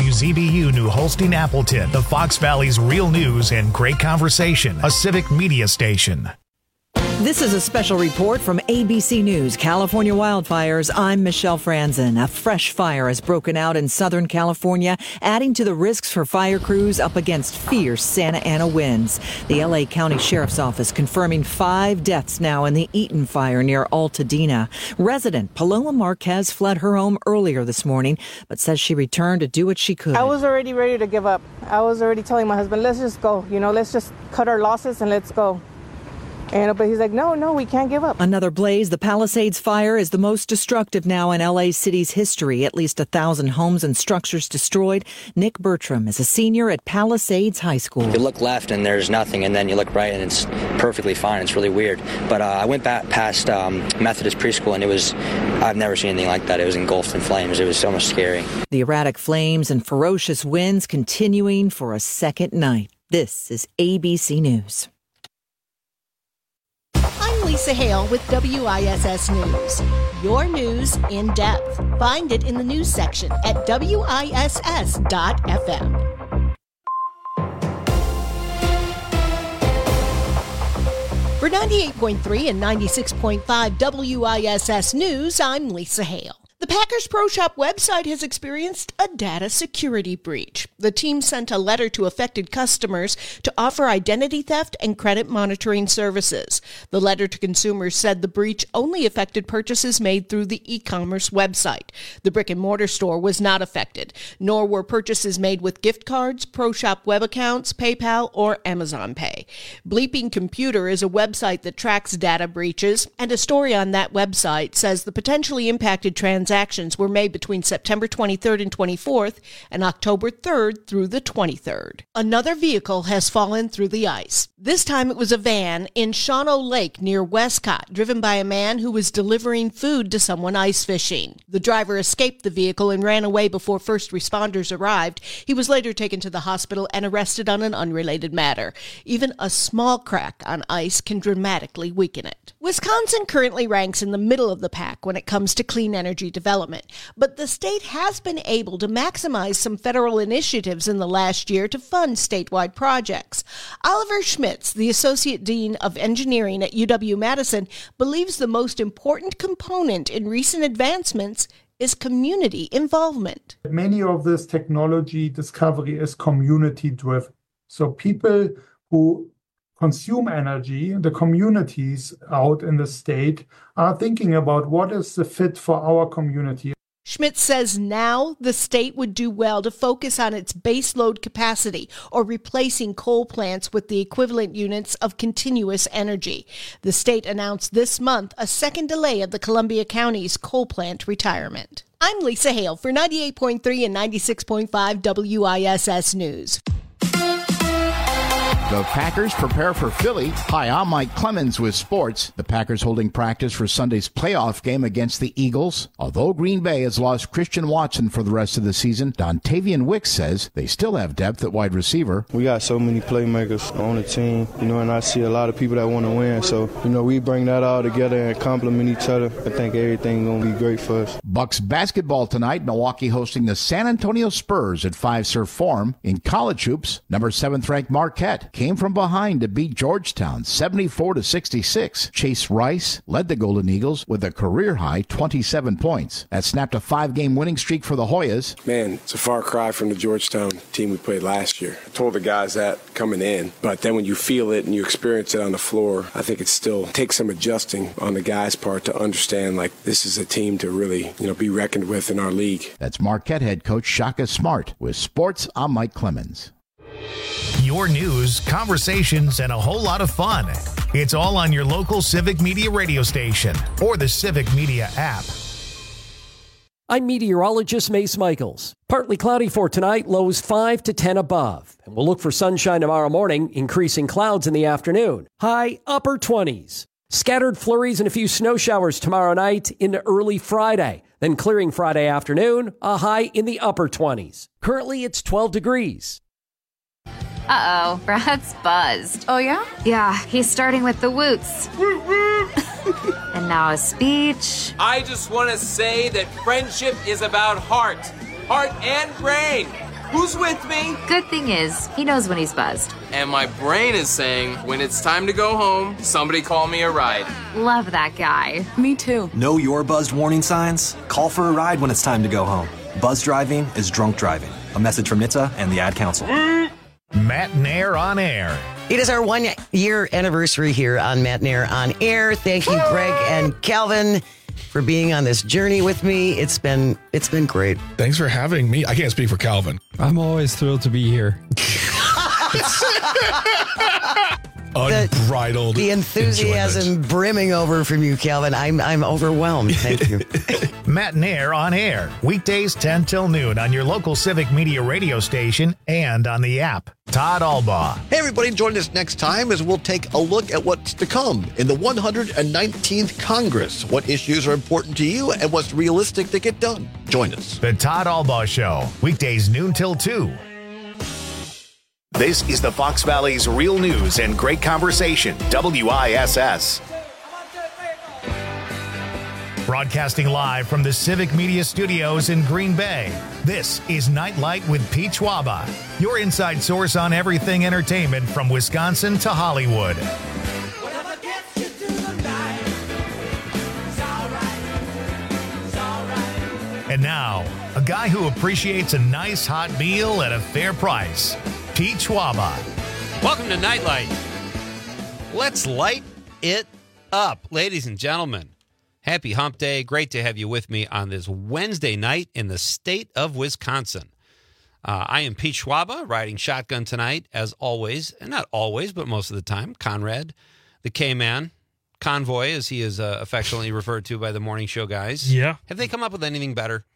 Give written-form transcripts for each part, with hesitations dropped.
WZBU New Holstein Appleton, the Fox Valley's real news and great conversation, a civic media station. This is a special report from ABC News, California wildfires. I'm Michelle Franzen. A fresh fire has broken out in Southern California, adding to the risks for fire crews up against fierce Santa Ana winds. The LA County Sheriff's Office confirming 5 deaths now in the Eaton fire near Altadena. Resident Paloma Marquez fled her home earlier this morning, but says she returned to do what she could. I was already ready to give up. I was already telling my husband, let's just go. Let's just cut our losses and let's go. But he's like, no, we can't give up. Another blaze. The Palisades fire is the most destructive now in LA City's history. At least 1,000 homes and structures destroyed. Nick Bertram is a senior at Palisades High School. You look left and there's nothing, and then you look right and it's perfectly fine. It's really weird. But I went back past Methodist Preschool, and I've never seen anything like that. It was engulfed in flames. It was so much scary. The erratic flames and ferocious winds continuing for a second night. This is ABC News. I'm Lisa Hale with WISS News. Your news in depth. Find it in the news section at WISS.FM. For 98.3 and 96.5 WISS News, I'm Lisa Hale. The Packers Pro Shop website has experienced a data security breach. The team sent a letter to affected customers to offer identity theft and credit monitoring services. The letter to consumers said the breach only affected purchases made through the e-commerce website. The brick-and-mortar store was not affected, nor were purchases made with gift cards, Pro Shop web accounts, PayPal, or Amazon Pay. Bleeping Computer is a website that tracks data breaches, and a story on that website says the potentially impacted transactions were made between September 23rd and 24th and October 3rd through the 23rd. Another vehicle has fallen through the ice. This time it was a van in Shawano Lake near Westcott, driven by a man who was delivering food to someone ice fishing. The driver escaped the vehicle and ran away before first responders arrived. He was later taken to the hospital and arrested on an unrelated matter. Even a small crack on ice can dramatically weaken it. Wisconsin currently ranks in the middle of the pack when it comes to clean energy development, but the state has been able to maximize some federal initiatives in the last year to fund statewide projects. Oliver Schmitz, the Associate Dean of Engineering at UW-Madison, believes the most important component in recent advancements is community involvement. Many of this technology discovery is community-driven. So people who consume energy, the communities out in the state are thinking about what is the fit for our community. Schmidt says now the state would do well to focus on its baseload capacity or replacing coal plants with the equivalent units of continuous energy. The state announced this month a second delay of the Columbia County's coal plant retirement. I'm Lisa Hale for 98.3 and 96.5 WISS News. The Packers prepare for Philly. Hi, I'm Mike Clemens with sports. The Packers holding practice for Sunday's playoff game against the Eagles. Although Green Bay has lost Christian Watson for the rest of the season, Dontavian Wicks says they still have depth at wide receiver. We got so many playmakers on the team, and I see a lot of people that want to win. So, we bring that all together and complement each other. I think everything's going to be great for us. Bucks basketball tonight. Milwaukee hosting the San Antonio Spurs at Fiserv Forum. In college hoops, number 7th ranked Marquette came from behind to beat Georgetown 74-66. Chase Rice led the Golden Eagles with a career-high 27 points. That snapped a 5-game winning streak for the Hoyas. Man, it's a far cry from the Georgetown team we played last year. I told the guys that coming in, but then when you feel it and you experience it on the floor, I think it still takes some adjusting on the guys' part to understand, this is a team to really, be reckoned with in our league. That's Marquette head coach Shaka Smart. With sports, I'm Mike Clemens. Your news, conversations, and a whole lot of fun. It's all on your local Civic Media radio station or the Civic Media app. I'm meteorologist Mace Michaels. Partly cloudy for tonight, lows 5 to 10 above. And we'll look for sunshine tomorrow morning, increasing clouds in the afternoon. High upper 20s. Scattered flurries and a few snow showers tomorrow night into early Friday. Then clearing Friday afternoon, a high in the upper 20s. Currently, it's 12 degrees. Uh-oh, Brad's buzzed. Oh, yeah? Yeah, he's starting with the woots. And now a speech. I just want to say that friendship is about heart. heart, and brain. Who's with me? Good thing is, he knows when he's buzzed. And my brain is saying, when it's time to go home, somebody call me a ride. Love that guy. Me too. Know your buzzed warning signs? Call for a ride when it's time to go home. Buzz driving is drunk driving. A message from NHTSA and the Ad Council. Matt Nair on Air. It is our 1 year anniversary here on Matt Nair on Air. Thank you, Greg and Calvin, for being on this journey with me. It's been great. Thanks for having me. I can't speak for Calvin. I'm always thrilled to be here. Unbridled. The enthusiasm brimming over from you, Calvin. I'm overwhelmed. Thank you. Matt Nair on Air. Weekdays 10 till noon on your local Civic Media radio station and on the app. Todd Albaugh. Hey, everybody, join us next time as we'll take a look at what's to come in the 119th Congress. What issues are important to you and what's realistic to get done. Join us. The Todd Albaugh Show. Weekdays noon till 2. This is the Fox Valley's real news and great conversation, WISS. Broadcasting live from the Civic Media Studios in Green Bay, this is Nightlight with Pete Schwaba, your inside source on everything entertainment from Wisconsin to Hollywood. And now, a guy who appreciates a nice hot meal at a fair price, Pete Schwaba. Welcome to Nightlight. Let's light it up, ladies and gentlemen. Happy Hump Day. Great to have you with me on this Wednesday night in the state of Wisconsin. I am Pete Schwaba, riding shotgun tonight, as always, and not always, but most of the time. Conrad, the K-Man, Convoy, as he is affectionately referred to by the morning show guys. Yeah. Have they come up with anything better?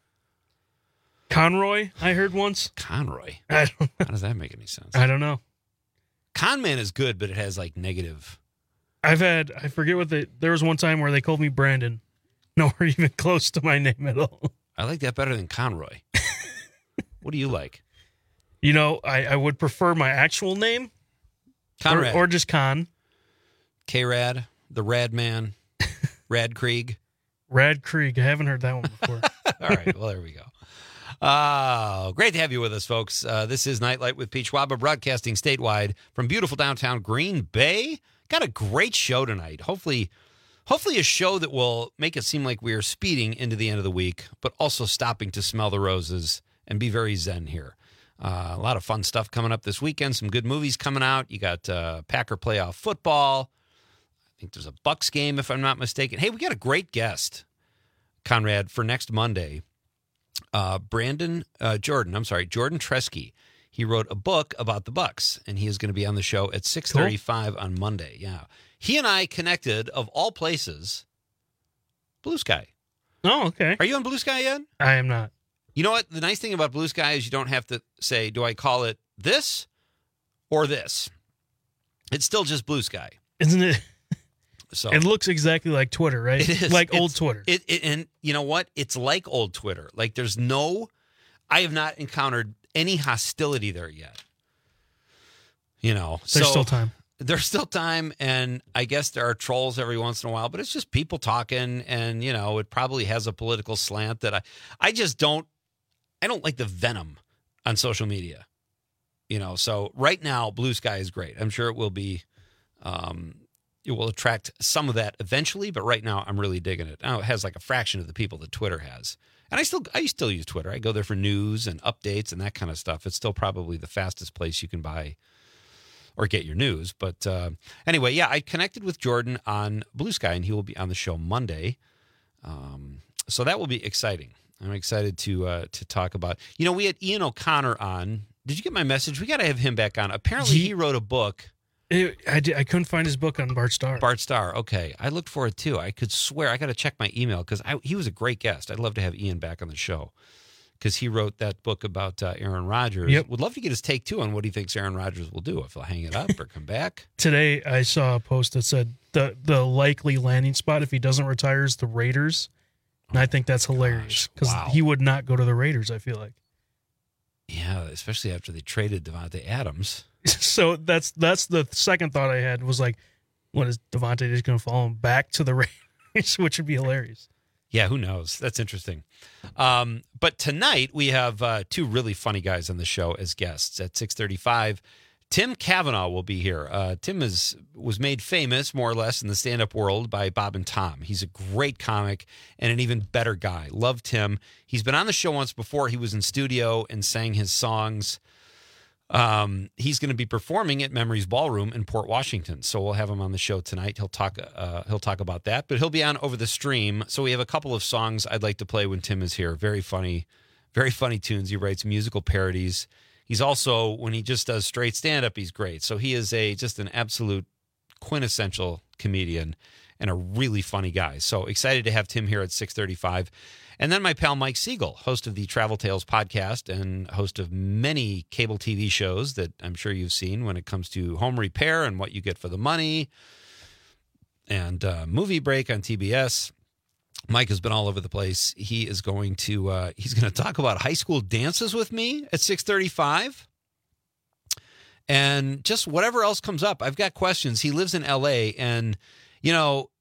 Conroy, I heard once. Conroy? I don't know. How does that make any sense? I don't know. Conman is good, but it has like negative. I forget what there was one time where they called me Brandon. Nowhere even close to my name at all. I like that better than Conroy. What do you like? You know, I would prefer my actual name. Conrad. Or just Con. K-Rad, the Rad Man, Rad Krieg. Rad Krieg. I haven't heard that one before. All right, well, there we go. Great to have you with us, folks. This is Nightlight with Pete Schwaba, broadcasting statewide from beautiful downtown Green Bay. Got a great show tonight. Hopefully a show that will make it seem like we are speeding into the end of the week, but also stopping to smell the roses and be very zen here. A lot of fun stuff coming up this weekend. Some good movies coming out. You got Packer playoff football. I think there's a Bucks game, if I'm not mistaken. Hey, we got a great guest, Conrad, for next Monday. Jordan Tresky. He wrote a book about the Bucks, and he is going to be on the show at 6:35 on Monday. Yeah. He and I connected, of all places, Blue Sky. Oh, okay. Are you on Blue Sky yet? I am not. You know what? The nice thing about Blue Sky is you don't have to say, do I call it this or this? It's still just Blue Sky. Isn't it? So it looks exactly like Twitter, right? It is. Like old Twitter. And you know what? It's like old Twitter. Like I have not encountered any hostility there yet. You know, there's still time. There's still time, and I guess there are trolls every once in a while, but it's just people talking, and, you know, it probably has a political slant that I just don't like the venom on social media, you know. So right now, Blue Sky is great. I'm sure it will be, it will attract some of that eventually, but right now I'm really digging it. Now it has like a fraction of the people that Twitter has. And I still use Twitter. I go there for news and updates and that kind of stuff. It's still probably the fastest place you can buy or get your news. But anyway, yeah, I connected with Jordan on Blue Sky, and he will be on the show Monday. So that will be exciting. I'm excited to talk about. You know, we had Ian O'Connor on. Did you get my message? We got to have him back on. Apparently, he wrote a book. I couldn't find his book on Bart Starr. Bart Starr. Okay, I looked for it too. I could swear I got to check my email because he was a great guest. I'd love to have Ian back on the show because he wrote that book about Aaron Rodgers. Yep. Would love to get his take too on what he thinks Aaron Rodgers will do, if he'll hang it up or come back. Today I saw a post that said the likely landing spot if he doesn't retire is the Raiders, and I think that's hilarious because he would not go to the Raiders. I feel like. Yeah, especially after they traded Devontae Adams. So that's the second thought I had was like, what is Devontae just going to follow him back to the Raiders, which would be hilarious. Yeah, who knows? That's interesting. But tonight we have two really funny guys on the show as guests at 6:35. Tim Cavanaugh will be here. Tim was made famous, more or less, in the stand-up world by Bob and Tom. He's a great comic and an even better guy. Loved Tim. He's been on the show once before. He was in studio and sang his songs. He's going to be performing at Memories Ballroom in Port Washington, so we'll have him on the show tonight. He'll talk about that, but he'll be on over the stream. So we have a couple of songs I'd like to play when Tim is here. Very funny tunes. He writes musical parodies. He's also, when he just does straight stand-up, he's great. So he is just an absolute quintessential comedian and a really funny guy. So excited to have Tim here at 6:35. And then my pal Mike Siegel, host of the Travel Tales podcast and host of many cable TV shows that I'm sure you've seen when it comes to home repair and what you get for the money, and Movie Break on TBS. Mike has been all over the place. He is going to he's going to talk about high school dances with me at 6:35. And just whatever else comes up. I've got questions. He lives in LA, and you know,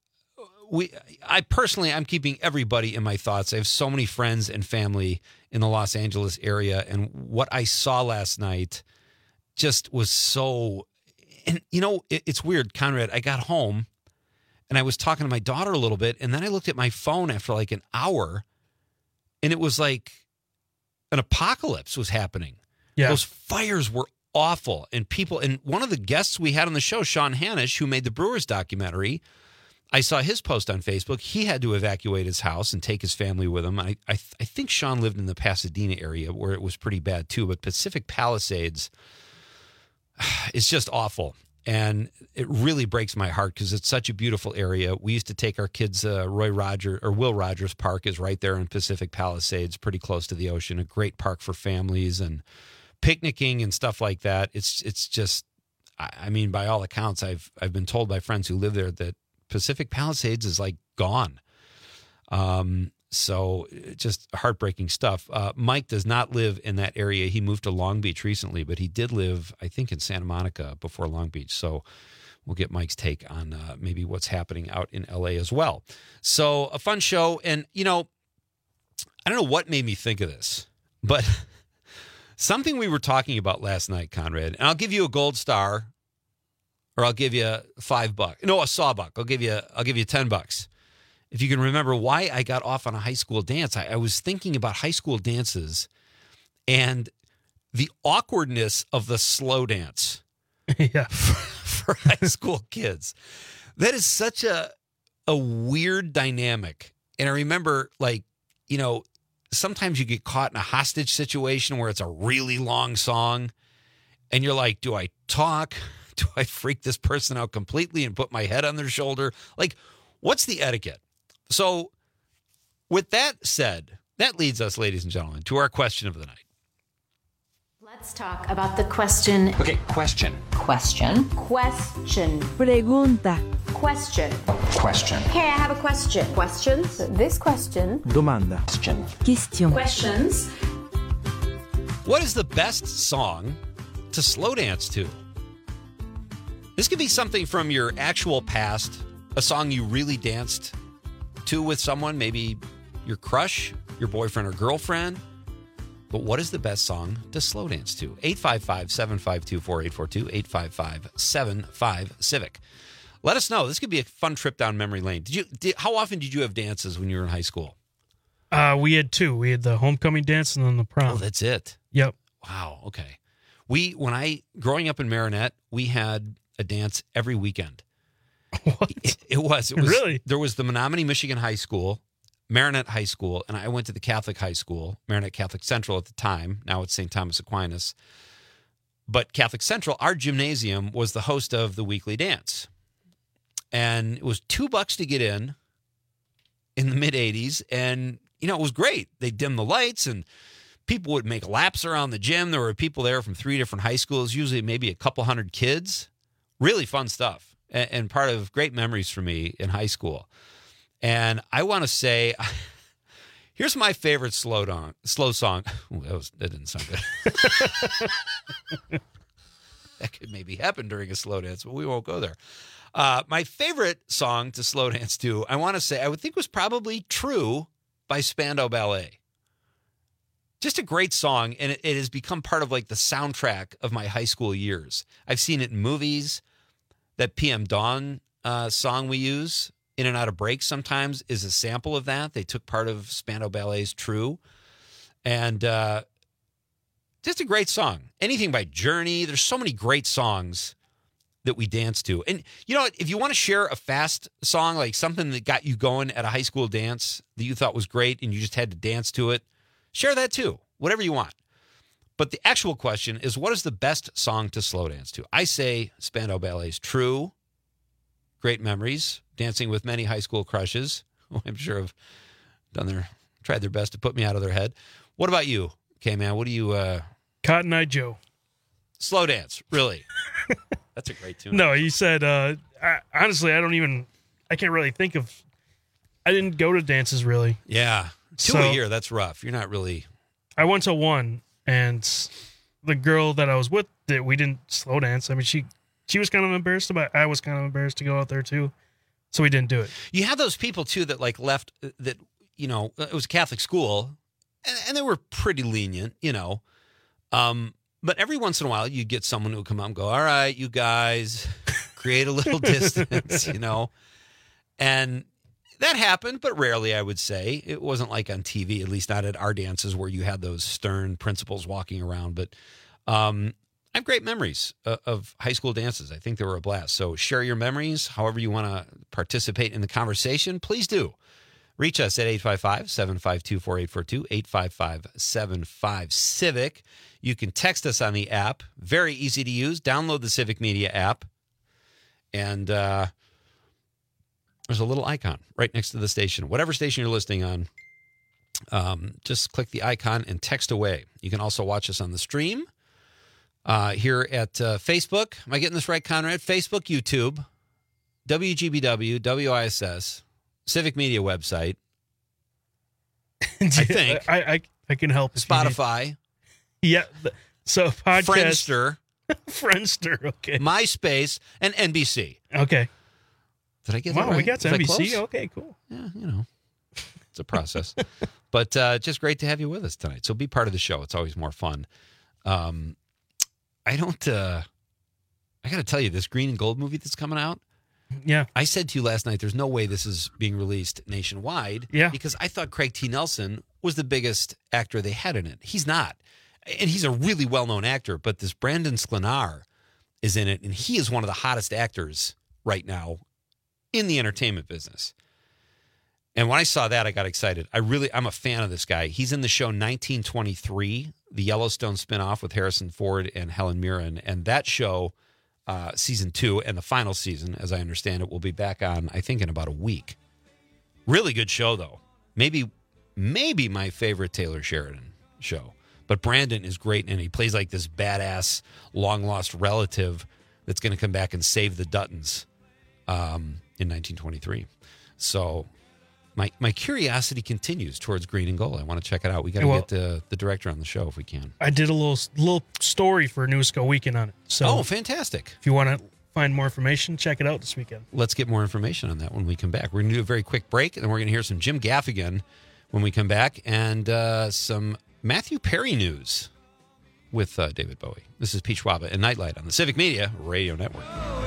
I'm keeping everybody in my thoughts. I have so many friends and family in the Los Angeles area, and what I saw last night just was so, and you know, it's weird, Conrad. I got home and I was talking to my daughter a little bit, and then I looked at my phone after like an hour, and it was like an apocalypse was happening. Yeah. Those fires were awful, and one of the guests we had on the show, Sean Hanish, who made the Brewers documentary, I saw his post on Facebook. He had to evacuate his house and take his family with him. I think Sean lived in the Pasadena area where it was pretty bad too, but Pacific Palisades is just awful. And it really breaks my heart because it's such a beautiful area. We used to take our kids, Will Rogers Park is right there in Pacific Palisades, pretty close to the ocean, a great park for families and picnicking and stuff like that. It's just, I mean, by all accounts, I've been told by friends who live there that Pacific Palisades is like gone. So just heartbreaking stuff. Mike does not live in that area. He moved to Long Beach recently, but he did live, I think, in Santa Monica before Long Beach. So we'll get Mike's take on maybe what's happening out in LA as well. So a fun show. And, you know, I don't know what made me think of this, but something we were talking about last night, Conrad, and I'll give you a gold star, or I'll give you $5. No, a sawbuck. I'll give you $10. If you can remember why I got off on a high school dance. I was thinking about high school dances and the awkwardness of the slow dance for high school kids. That is such a weird dynamic. And I remember, like, you know, sometimes you get caught in a hostage situation where it's a really long song and you're like, do I talk? Do I freak this person out completely and put my head on their shoulder? Like, what's the etiquette? So with that said, that leads us, ladies and gentlemen, to our question of the night. Let's talk about the question. Okay, question. Question. Question. Pregunta. Question. Question. Hey, I have a question. Questions? This question. Domanda. Question. Questions. What is the best song to slow dance to? This could be something from your actual past, a song you really danced to with someone, maybe your crush, your boyfriend or girlfriend. But what is the best song to slow dance to? 855-752-4842, 855-75-CIVIC. Let us know. This could be a fun trip down memory lane. How often did you have dances when you were in high school? We had two. We had the homecoming dance and then the prom. Oh, that's it. Yep. Wow. Okay. Growing up in Marinette, we had a dance every weekend. What? It was really? There was the Menominee, Michigan High School, Marinette High School, and I went to the Catholic High School, Marinette Catholic Central at the time. Now it's St. Thomas Aquinas. But Catholic Central, our gymnasium, was the host of the weekly dance. And it was $2 to get in the mid-'80s. And, you know, it was great. They dimmed the lights and people would make laps around the gym. There were people there from 3 different high schools, usually maybe a couple hundred kids. Really fun stuff. And part of great memories for me in high school. And I want to say, here's my favorite slow song. Ooh, that didn't sound good. That could maybe happen during a slow dance, but we won't go there. My favorite song to slow dance to, I want to say, I would think was probably True by Spandau Ballet. Just a great song, and it has become part of like the soundtrack of my high school years. I've seen it in movies. That PM Dawn song we use, In and Out of Break sometimes, is a sample of that. They took part of Spandau Ballet's True. And just a great song. Anything by Journey. There's so many great songs that we dance to. And you know what? If you want to share a fast song, like something that got you going at a high school dance that you thought was great and you just had to dance to it, share that too. Whatever you want. But the actual question is, what is the best song to slow dance to? I say Spandau Ballet's True. Great memories. Dancing with many high school crushes, who I'm sure have tried their best to put me out of their head. What about you, K-Man? What do you... Cotton Eye Joe. Slow dance, really? That's a great tune. No, you said, honestly, I can't really think of... I didn't go to dances, really. Yeah. Two a year, that's rough. You're not really... I went to one, and the girl that I was with, we didn't slow dance. I mean, she was kind of embarrassed about it. I was kind of embarrassed to go out there, too. So we didn't do it. You have those people, too, that like left, that, you know, it was a Catholic school, and they were pretty lenient, you know. But every once in a while, you get someone who would come out and go, all right, you guys, create a little distance, you know. And that happened, but rarely, I would say. It wasn't like on TV, at least not at our dances where you had those stern principals walking around. But I have great memories of high school dances. I think they were a blast. So share your memories. However you want to participate in the conversation, please do. Reach us at 855-752-4842, 855-75-CIVIC. You can text us on the app. Very easy to use. Download the Civic Media app. And there's a little icon right next to the station. Whatever station you're listening on, just click the icon and text away. You can also watch us on the stream here at Facebook. Am I getting this right, Conrad? Facebook, YouTube, WGBW, WISS, Civic Media website. I think. I can help. Spotify. Yeah. So podcast. Friendster. Okay. MySpace and NBC. Okay. Did I get that right? We got to NBC. Close? Okay, cool. Yeah, you know, it's a process. But just great to have you with us tonight. So be part of the show. It's always more fun. I got to tell you, this Green and Gold movie that's coming out. Yeah. I said to you last night, there's no way this is being released nationwide. Yeah. Because I thought Craig T. Nelson was the biggest actor they had in it. He's not. And he's a really well-known actor, but this Brandon Sklenar is in it, and he is one of the hottest actors right now in the entertainment business. And when I saw that, I got excited. I'm a fan of this guy. He's in the show 1923, the Yellowstone spinoff with Harrison Ford and Helen Mirren. And that show, season 2 and the final season, as I understand it, will be back on, I think, in about a week. Really good show, though. Maybe my favorite Taylor Sheridan show. But Brandon is great, and he plays like this badass, long-lost relative that's going to come back and save the Duttons in 1923. So my curiosity continues towards Green and Gold. I want to check it out. We got to get the director on the show if we can. I did a little story for Newsco Weekend on it. So fantastic. If you want to find more information, check it out this weekend. Let's get more information on that when we come back. We're going to do a very quick break, and then we're going to hear some Jim Gaffigan when we come back, and some Matthew Perry news with David Bowie. This is Pete Schwaba and Nightlight on the Civic Media Radio Network.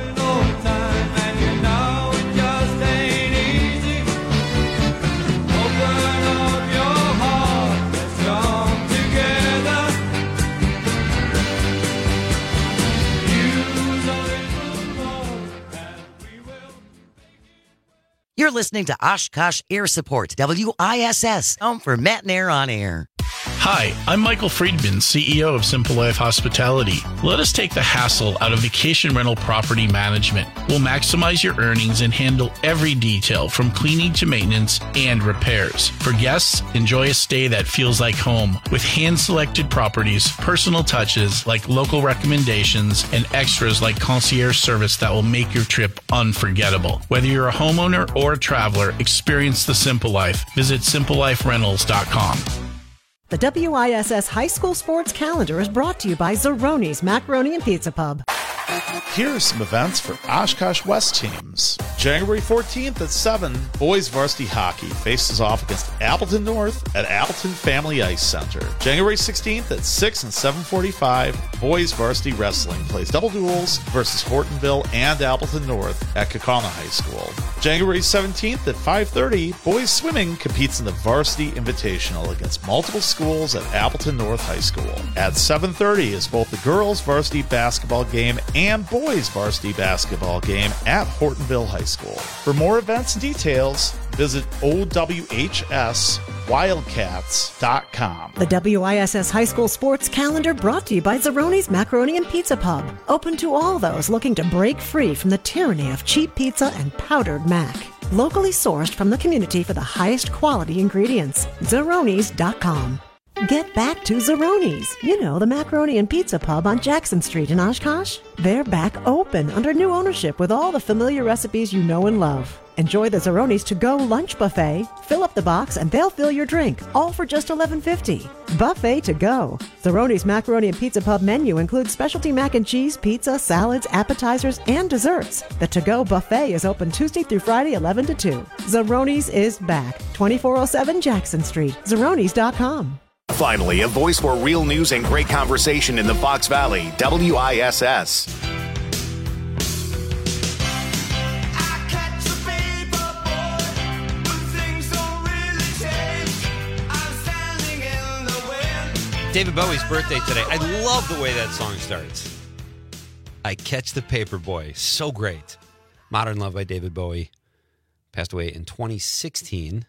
You're listening to Oshkosh Air Support, WISS, home for Matt and Air on Air. Hi, I'm Michael Friedman, CEO of Simple Life Hospitality. Let us take the hassle out of vacation rental property management. We'll maximize your earnings and handle every detail from cleaning to maintenance and repairs. For guests, enjoy a stay that feels like home with hand-selected properties, personal touches like local recommendations, and extras like concierge service that will make your trip unforgettable. Whether you're a homeowner or a traveler, experience the Simple Life. Visit simpleliferentals.com. The WISS High School Sports Calendar is brought to you by Zeroni's Macaroni and Pizza Pub. Here are some events for Oshkosh West teams. January 14th at 7, boys varsity hockey faces off against Appleton North at Appleton Family Ice Center. January 16th at 6 and 7:45, boys varsity wrestling plays double duels versus Hortonville and Appleton North at Kaukauna High School. January 17th at 5:30, boys swimming competes in the Varsity Invitational against multiple schools at Appleton North High School. At 7:30 is both the girls varsity basketball game and boys varsity basketball game at Hortonville High School. For more events and details, visit OWHSWildcats.com. The WISS High School Sports Calendar brought to you by Zeroni's Macaroni and Pizza Pub. Open to all those looking to break free from the tyranny of cheap pizza and powdered mac. Locally sourced from the community for the highest quality ingredients. Zeronis.com. Get back to Zeroni's. You know, the Macaroni and Pizza Pub on Jackson Street in Oshkosh. They're back open under new ownership with all the familiar recipes you know and love. Enjoy the Zeroni's to-go lunch buffet. Fill up the box and they'll fill your drink, all for just $11.50. Buffet to go. Zeroni's Macaroni and Pizza Pub menu includes specialty mac and cheese, pizza, salads, appetizers, and desserts. The to-go buffet is open Tuesday through Friday, 11 to 2. Zeroni's is back. 2407 Jackson Street. Zeronis.com. Finally, a voice for real news and great conversation in the Fox Valley, WISS. David Bowie's birthday today. I love the way that song starts. I Catch the Paper Boy. So great. Modern Love by David Bowie. Passed away in 2016.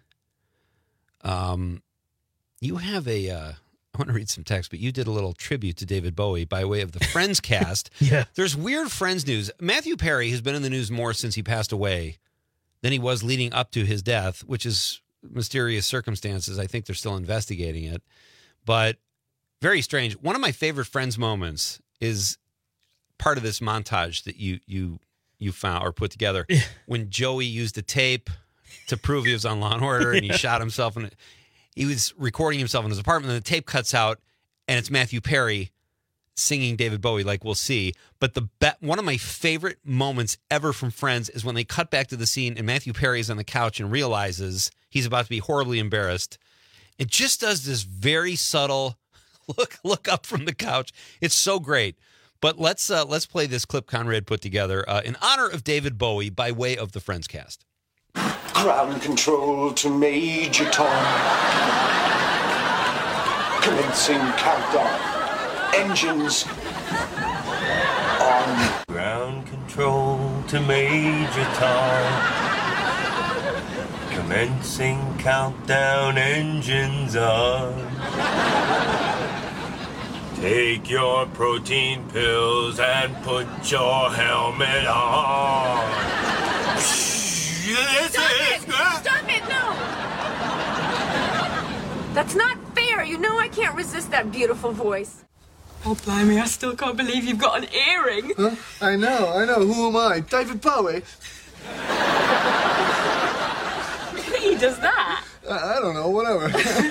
You have I want to read some text, but you did a little tribute to David Bowie by way of the Friends cast. Yeah. There's weird Friends news. Matthew Perry has been in the news more since he passed away than he was leading up to his death, which is mysterious circumstances. I think they're still investigating it. But very strange. One of my favorite Friends moments is part of this montage that you found or put together when Joey used a tape to prove he was on Law & Order and he shot himself in it. He was recording himself in his apartment, and the tape cuts out, and it's Matthew Perry singing David Bowie, like we'll see. But one of my favorite moments ever from Friends is when they cut back to the scene, and Matthew Perry is on the couch and realizes he's about to be horribly embarrassed. It just does this very subtle look up from the couch. It's so great. But let's play this clip Conrad put together in honor of David Bowie by way of the Friends cast. Ground control to Major Tom. Commencing countdown. Engines on. Ground control to Major Tom. Commencing countdown. Engines on. Take your protein pills and put your helmet on. Stop it, no! That's not fair. You know I can't resist that beautiful voice. Oh, blimey, I still can't believe you've got an earring. Huh? I know. Who am I? David Bowie? He does that? I don't know, whatever.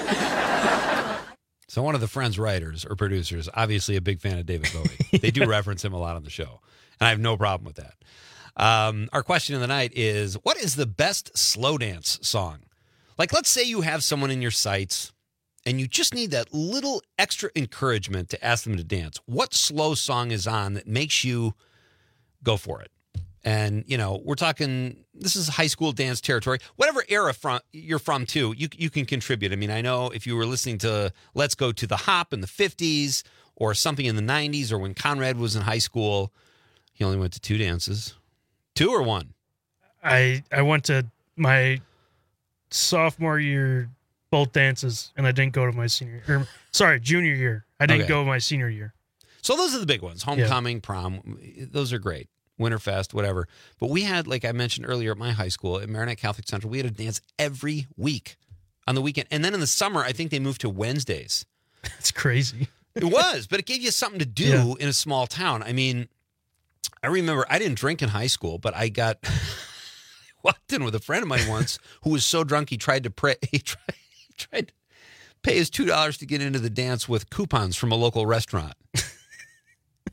So one of the Friends writers or producers, obviously a big fan of David Bowie. They do reference him a lot on the show, and I have no problem with that. Our question of the night is, what is the best slow dance song? Like, let's say you have someone in your sights and you just need that little extra encouragement to ask them to dance. What slow song is on that makes you go for it? And, you know, we're talking, this is high school dance territory. Whatever era you're from, too, you can contribute. I mean, I know if you were listening to Let's Go to the Hop in the 50s or something in the 90s or when Conrad was in high school, he only went to 2 dances. 2 or 1? I went to my sophomore year, both dances, and I didn't go to my junior year. I didn't go my senior year. So those are the big ones. Homecoming, prom, those are great. Winterfest, whatever. But we had, like I mentioned earlier at my high school, at Marinette Catholic Central, we had a dance every week on the weekend. And then in the summer, I think they moved to Wednesdays. That's crazy. It was, but it gave you something to do in a small town. I mean, I remember I didn't drink in high school, but I walked in with a friend of mine once who was so drunk he tried to tried to pay his $2 to get into the dance with coupons from a local restaurant.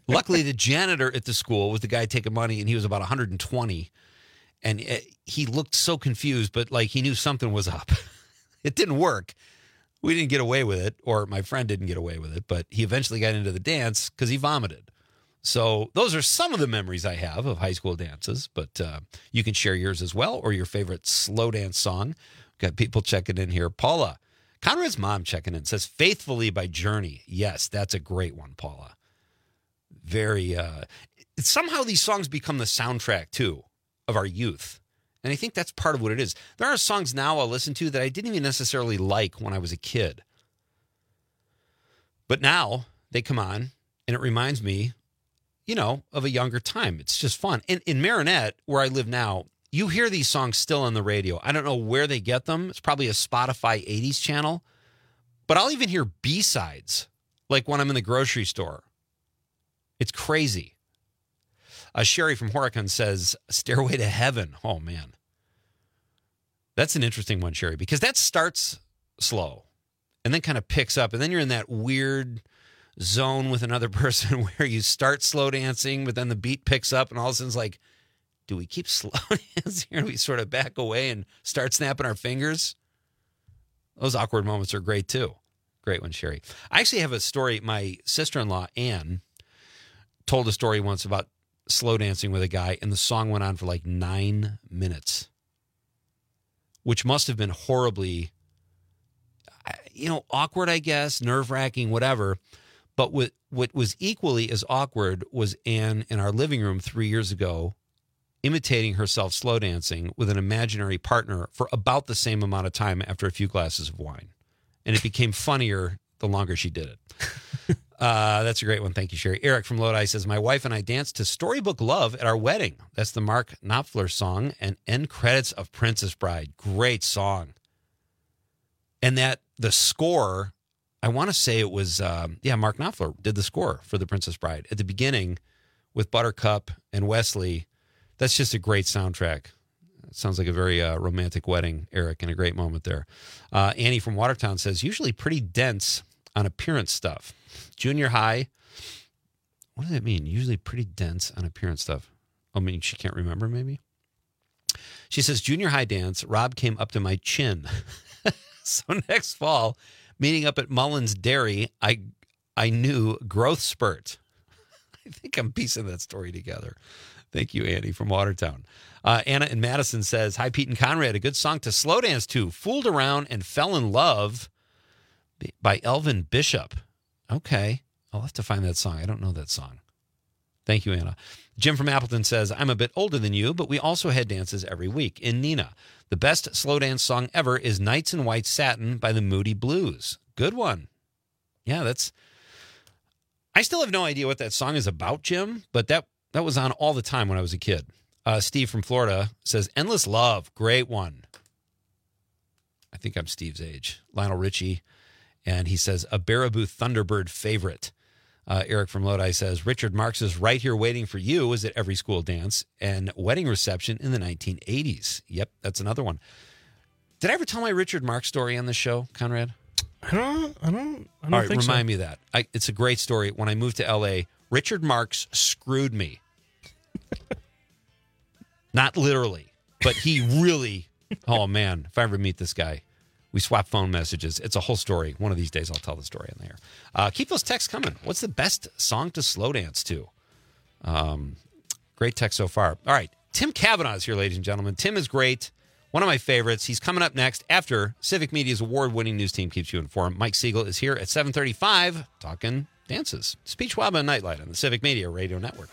Luckily, the janitor at the school was the guy taking money, and he was about 120. And he looked so confused, but like he knew something was up. It didn't work. We didn't get away with it, or my friend didn't get away with it, but he eventually got into the dance because he vomited. So those are some of the memories I have of high school dances, but you can share yours as well, or your favorite slow dance song. Got people checking in here. Paula, Conrad's mom checking in, says Faithfully by Journey. Yes, that's a great one, Paula. Very, somehow these songs become the soundtrack, too, of our youth. And I think that's part of what it is. There are songs now I'll listen to that I didn't even necessarily like when I was a kid. But now they come on, and it reminds me, you know, of a younger time. It's just fun. In Marinette, where I live now, you hear these songs still on the radio. I don't know where they get them. It's probably a Spotify 80s channel. But I'll even hear B-sides, like when I'm in the grocery store. It's crazy. Sherry from Horicon says, Stairway to Heaven. Oh, man. That's an interesting one, Sherry, because that starts slow and then kind of picks up. And then you're in that weird zone with another person where you start slow dancing, but then the beat picks up and all of a sudden it's like, do we keep slow dancing or do we sort of back away and start snapping our fingers? Those awkward moments are great, too. Great one, Sherry. I actually have a story. My sister-in-law, Ann, told a story once about slow dancing with a guy, and the song went on for like 9 minutes, which must have been horribly, awkward, I guess, nerve-wracking, whatever. But what was equally as awkward was Ann in our living room 3 years ago imitating herself slow dancing with an imaginary partner for about the same amount of time after a few glasses of wine. And it became funnier the longer she did it. That's a great one. Thank you, Sherry. Eric from Lodi says, my wife and I danced to Storybook Love at our wedding. That's the Mark Knopfler song and end credits of Princess Bride. Great song. And the score, I want to say it was, Mark Knopfler did the score for the Princess Bride. At the beginning with Buttercup and Wesley, that's just a great soundtrack. It sounds like a very romantic wedding, Eric, and a great moment there. Annie from Watertown says, usually pretty dense on appearance stuff. Junior high, what does that mean? Usually pretty dense on appearance stuff. I mean, she can't remember, maybe? She says, junior high dance, Rob came up to my chin. So next fall, meeting up at Mullins Dairy, I knew growth spurt. I think I'm piecing that story together. Thank you, Annie from Watertown. Anna in Madison says, hi, Pete and Conrad, a good song to slow dance to, Fooled Around and Fell in Love by Elvin Bishop. Okay. I'll have to find that song. I don't know that song. Thank you, Anna. Jim from Appleton says, I'm a bit older than you, but we also had dances every week. In Nina, the best slow dance song ever is Nights in White Satin by the Moody Blues. Good one. Yeah, I still have no idea what that song is about, Jim, but that was on all the time when I was a kid. Steve from Florida says, Endless Love. Great one. I think I'm Steve's age. Lionel Richie. And he says, a Baraboo Thunderbird favorite. Eric from Lodi says, Richard Marx's Right Here Waiting for You was at every school dance and wedding reception in the 1980s. Yep, that's another one. Did I ever tell my Richard Marx story on the show, Conrad? I don't All right, think remind me of that. It's a great story. When I moved to L.A., Richard Marx screwed me. Not literally, but he really, oh man, if I ever meet this guy, we swap phone messages. It's a whole story. One of these days I'll tell the story on the air. Keep those texts coming. What's the best song to slow dance to? Great text so far. All right, Tim Kavanaugh is here, ladies and gentlemen. Tim is great. One of my favorites. He's coming up next after Civic Media's award-winning news team keeps you informed. Mike Siegel is here at 7:35 talking dances. Speech Waba and Nightlight on the Civic Media Radio Network.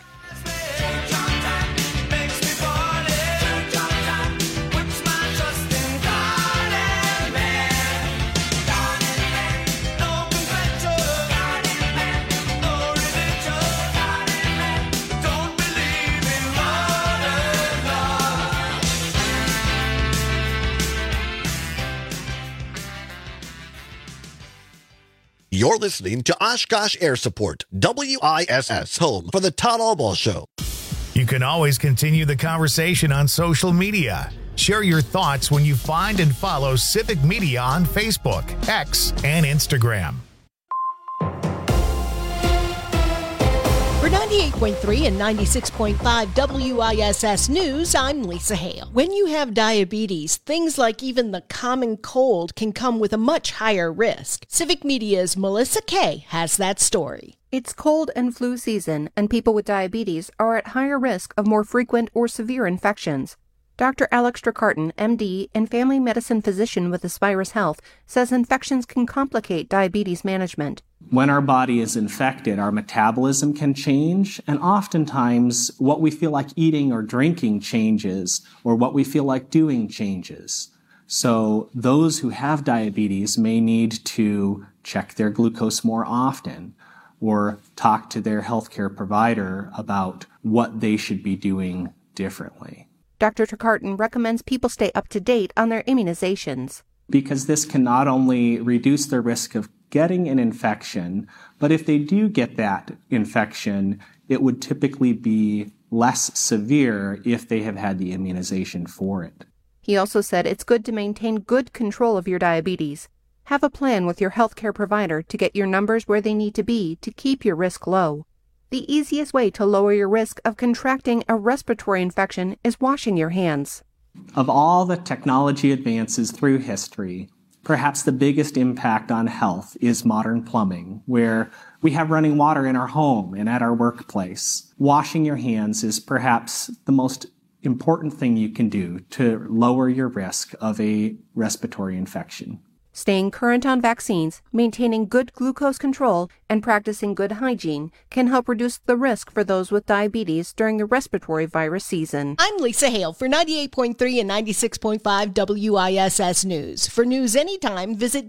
You're listening to Oshkosh Air Support, WISS, home for the Todd Albaugh Show. You can always continue the conversation on social media. Share your thoughts when you find and follow Civic Media on Facebook, X, and Instagram. For 98 98.3 and 96.5 WISS News, I'm Lisa Hale. When you have diabetes, things like even the common cold can come with a much higher risk. Civic Media's Melissa Kay has that story. It's cold and flu season, and people with diabetes are at higher risk of more frequent or severe infections. Dr. Alex Dracartin, MD, and family medicine physician with Aspirus Health, says infections can complicate diabetes management. When our body is infected, our metabolism can change, and oftentimes what we feel like eating or drinking changes, or what we feel like doing changes. So those who have diabetes may need to check their glucose more often, or talk to their healthcare provider about what they should be doing differently. Dr. Dracartin recommends people stay up to date on their immunizations. Because this can not only reduce the risk of getting an infection, but if they do get that infection, it would typically be less severe if they have had the immunization for it. He also said it's good to maintain good control of your diabetes. Have a plan with your healthcare provider to get your numbers where they need to be to keep your risk low. The easiest way to lower your risk of contracting a respiratory infection is washing your hands. Of all the technology advances through history, perhaps the biggest impact on health is modern plumbing, where we have running water in our home and at our workplace. Washing your hands is perhaps the most important thing you can do to lower your risk of a respiratory infection. Staying current on vaccines, maintaining good glucose control, and practicing good hygiene can help reduce the risk for those with diabetes during the respiratory virus season. I'm Lisa Hale for 98.3 and 96.5 WISS News. For news anytime, visit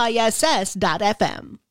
WISS.FM.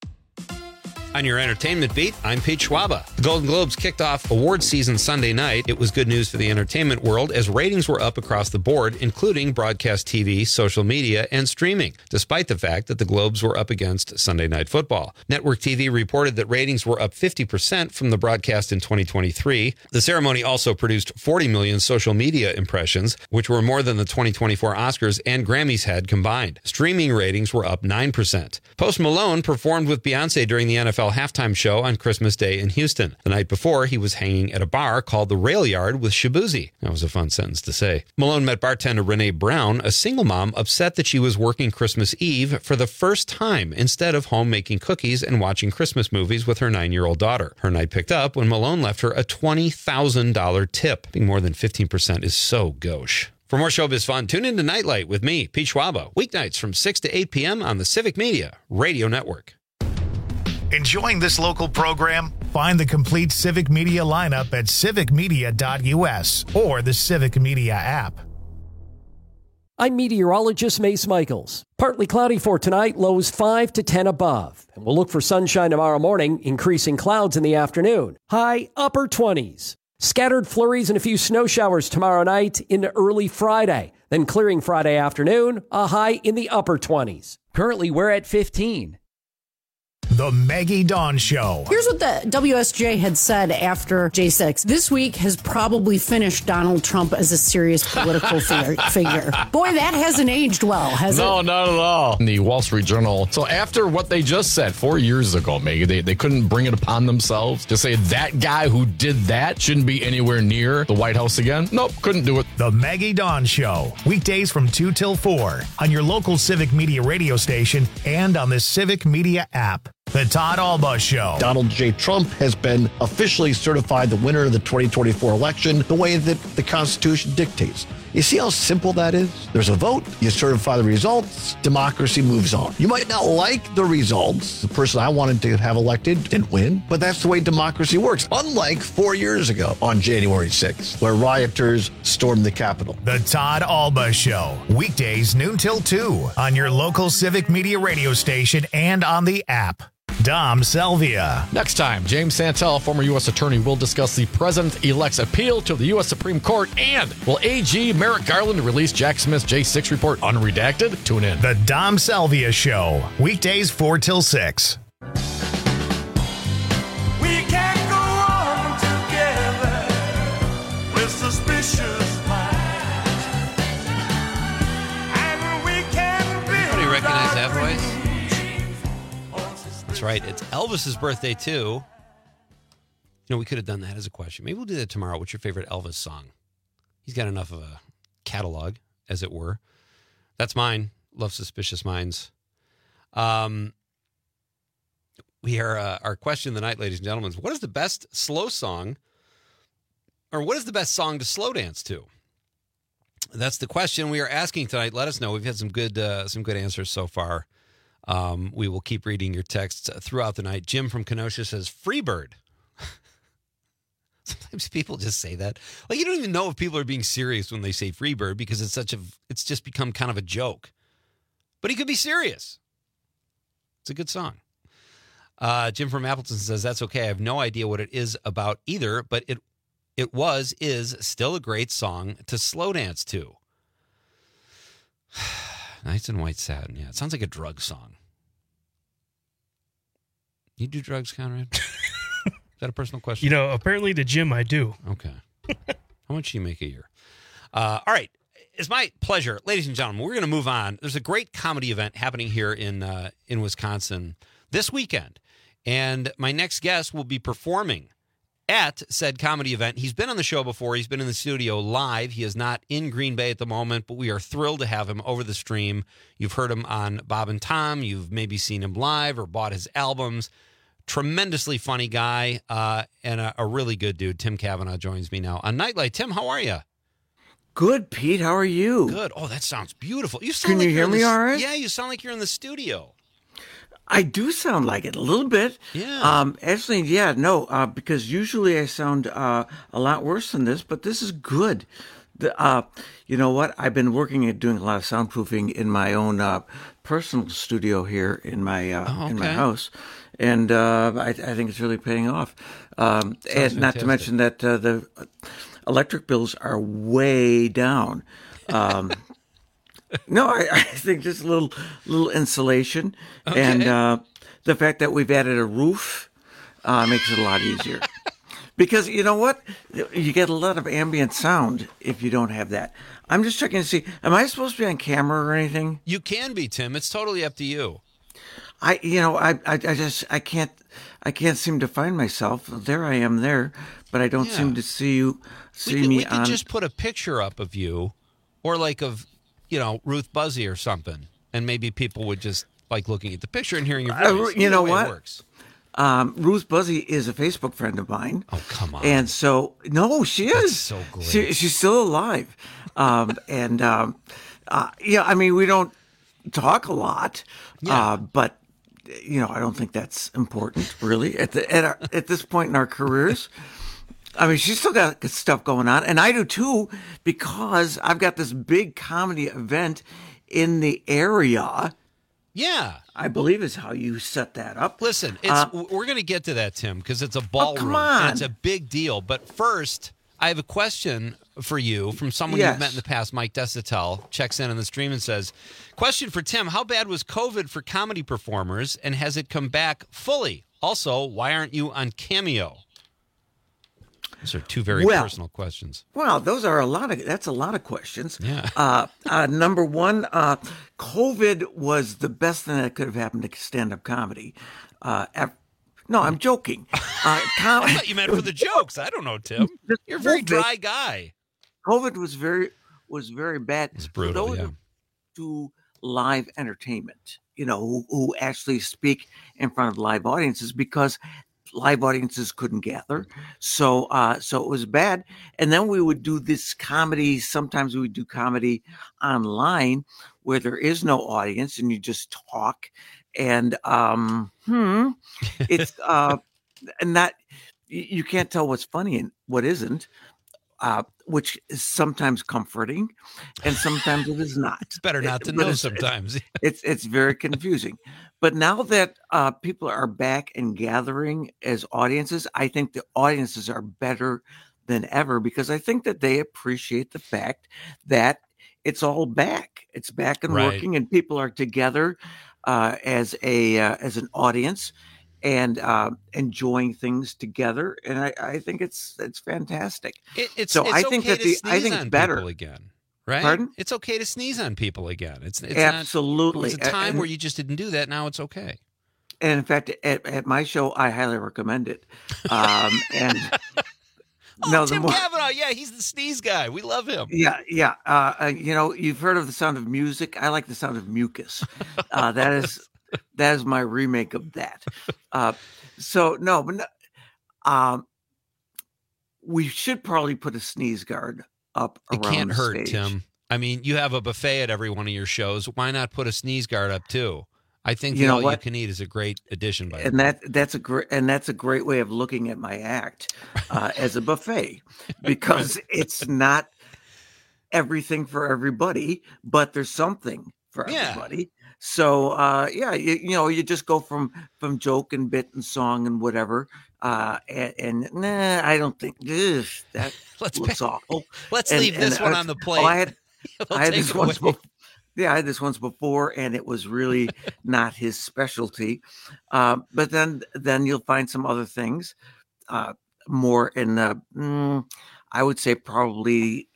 On your entertainment beat, I'm Pete Schwaba. The Golden Globes kicked off award season Sunday night. It was good news for the entertainment world as ratings were up across the board, including broadcast TV, social media, and streaming, despite the fact that the Globes were up against Sunday Night Football. Network TV reported that ratings were up 50% from the broadcast in 2023. The ceremony also produced 40 million social media impressions, which were more than the 2024 Oscars and Grammys had combined. Streaming ratings were up 9%. Post Malone performed with Beyoncé during the NFL halftime show on Christmas Day in Houston. The night before, he was hanging at a bar called the Rail Yard with Shabuzi. That was a fun sentence to say. Malone met bartender Renee Brown, a single mom upset that she was working Christmas Eve for the first time instead of home making cookies and watching Christmas movies with her 9-year-old daughter. Her night picked up when Malone left her a $20,000 tip. Being more than 15% is so gauche. For more showbiz fun, tune in to Nightlight with me, Pete Schwaba, weeknights from 6 to 8 p.m. on the Civic Media Radio Network. Enjoying this local program? Find the complete Civic Media lineup at civicmedia.us or the Civic Media app. I'm meteorologist Mace Michaels. Partly cloudy for tonight, lows 5 to 10 above. And we'll look for sunshine tomorrow morning, increasing clouds in the afternoon. High upper 20s. Scattered flurries and a few snow showers tomorrow night into early Friday. Then clearing Friday afternoon, a high in the upper 20s. Currently, we're at 15. The Maggie Dawn Show. Here's what the WSJ had said after J6. This week has probably finished Donald Trump as a serious political figure. Boy, that hasn't aged well, has it? No, not at all. In the Wall Street Journal. So after what they just said 4 years ago, Maggie, they couldn't bring it upon themselves to say that guy who did that shouldn't be anywhere near the White House again. Nope, couldn't do it. The Maggie Dawn Show. Weekdays from 2 till 4 on your local Civic Media radio station and on the Civic Media app. The Todd Alba Show. Donald J. Trump has been officially certified the winner of the 2024 election the way that the Constitution dictates. You see how simple that is? There's a vote, you certify the results, democracy moves on. You might not like the results. The person I wanted to have elected didn't win, but that's the way democracy works. Unlike 4 years ago on January 6th, where rioters stormed the Capitol. The Todd Alba Show. Weekdays noon till 2 on your local Civic Media radio station and on the app. Dom Salvia. Next time, James Santel, former U.S. Attorney, will discuss the President-elect's appeal to the U.S. Supreme Court. And will AG Merrick Garland release Jack Smith's J6 report unredacted? Tune in. The Dom Salvia Show. Weekdays 4 till 6. We can't go on together with suspicious minds. And we can build. Do you recognize that voice? That's right. It's Elvis's birthday, too. we could have done that as a question. Maybe we'll do that tomorrow. What's your favorite Elvis song? He's got enough of a catalog, as it were. That's mine. Love Suspicious Minds. We are our question of the night, ladies and gentlemen. What is the best slow song, or what is the best song to slow dance to? That's the question we are asking tonight. Let us know. We've had some good answers so far. We will keep reading your texts throughout the night. Jim from Kenosha says Freebird. Sometimes people just say that. Like, you don't even know if people are being serious when they say Freebird because it's just become kind of a joke. But he could be serious. It's a good song. Jim from Appleton says, that's okay. I have no idea what it is about either, but it is still a great song to slow dance to. Nights in White Satin. Yeah, it sounds like a drug song. You do drugs, Conrad? Is that a personal question? Apparently the gym I do. Okay. How much do you make a year? All right. It's my pleasure. Ladies and gentlemen, we're going to move on. There's a great comedy event happening here in Wisconsin this weekend. And my next guest will be performing at said comedy event. He's been on the show before. He's been in the studio live. He is not in Green Bay at the moment, but we are thrilled to have him over the stream. You've heard him on Bob and Tom. You've maybe seen him live or bought his albums. Tremendously funny guy and a really good dude. Tim Cavanaugh joins me now on Nightlight. Tim, how are you? Good, Pete. How are you? Good. Oh, that sounds beautiful. Can you hear me all right? Yeah, you sound like you're in the studio. I do sound like it a little bit. Yeah. Actually, yeah, no, because usually I sound a lot worse than this, but this is good. You know what? I've been working at doing a lot of soundproofing in my own personal studio here in my house. And I think it's really paying off. And not to mention that the electric bills are way down. No, I think just a little insulation. Okay. And the fact that we've added a roof makes it a lot easier. Because you know what? You get a lot of ambient sound if you don't have that. I'm just checking to see, am I supposed to be on camera or anything? You can be, Tim. It's totally up to you. I can't seem to find myself. There I am there, but I don't seem to see me on. We could just put a picture up of you, or like of, Ruth Buzzy or something, and maybe people would just like looking at the picture and hearing your voice. You know what? It works. Ruth Buzzy is a Facebook friend of mine. Oh, come on. And so, no, she is. That's so great. She's still alive. I mean, we don't talk a lot, but I don't think that's important, really, at this point in our careers. I mean, she's still got stuff going on, and I do too, because I've got this big comedy event in the area. Yeah, I believe is how you set that up. Listen, we're going to get to that, Tim, because it's a ballroom. Come on. And it's a big deal. But first, I have a question for you from someone Yes. you've met in the past. Mike Desitel checks in on the stream and says, question for Tim, how bad was COVID for comedy performers, and has it come back fully? Also, why aren't you on Cameo? Those are two very personal questions. Well, that's a lot of questions. Yeah. Number one, COVID was the best thing that could have happened to stand-up comedy. No, I'm joking. I thought you meant for the jokes. I don't know, Tim. You're a very dry guy. COVID was very bad. It's brutal, For those yeah. who do live entertainment, who actually speak in front of live audiences, because live audiences couldn't gather. So it was bad. And then we would do this comedy. Sometimes we would do comedy online where there is no audience and you just talk. And it's and that you can't tell what's funny and what isn't, which is sometimes comforting and sometimes it is not. It's better not to know sometimes. It's very confusing. But now that people are back and gathering as audiences, I think the audiences are better than ever, because I think that they appreciate the fact that it's all back. It's back and working, and people are together as an audience and enjoying things together. And I think it's fantastic. I think it's better again. Right? Pardon? It's okay to sneeze on people again. It's absolutely. It was a time where you just didn't do that. Now it's okay. And in fact, at my show, I highly recommend it. And Oh, Tim Cavanaugh. Yeah, he's the sneeze guy. We love him. Yeah. You've heard of The Sound of Music. I like The Sound of Mucus. That is my remake of that. We should probably put a sneeze guard up around It can't the hurt, stage. Tim. I mean, you have a buffet at every one of your shows. Why not put a sneeze guard up too? I think You know all you what? can eat is a great addition. By And that's a great way of looking at my act as a buffet, because it's not everything for everybody, but there's something for everybody. So you just go from joke and bit and song and whatever. I don't think that looks awful. Let's leave this one on the plate. I had Take this it once away. before. Yeah, I had this once before, and it was really not his specialty. But then you'll find some other things, more in the, I would say probably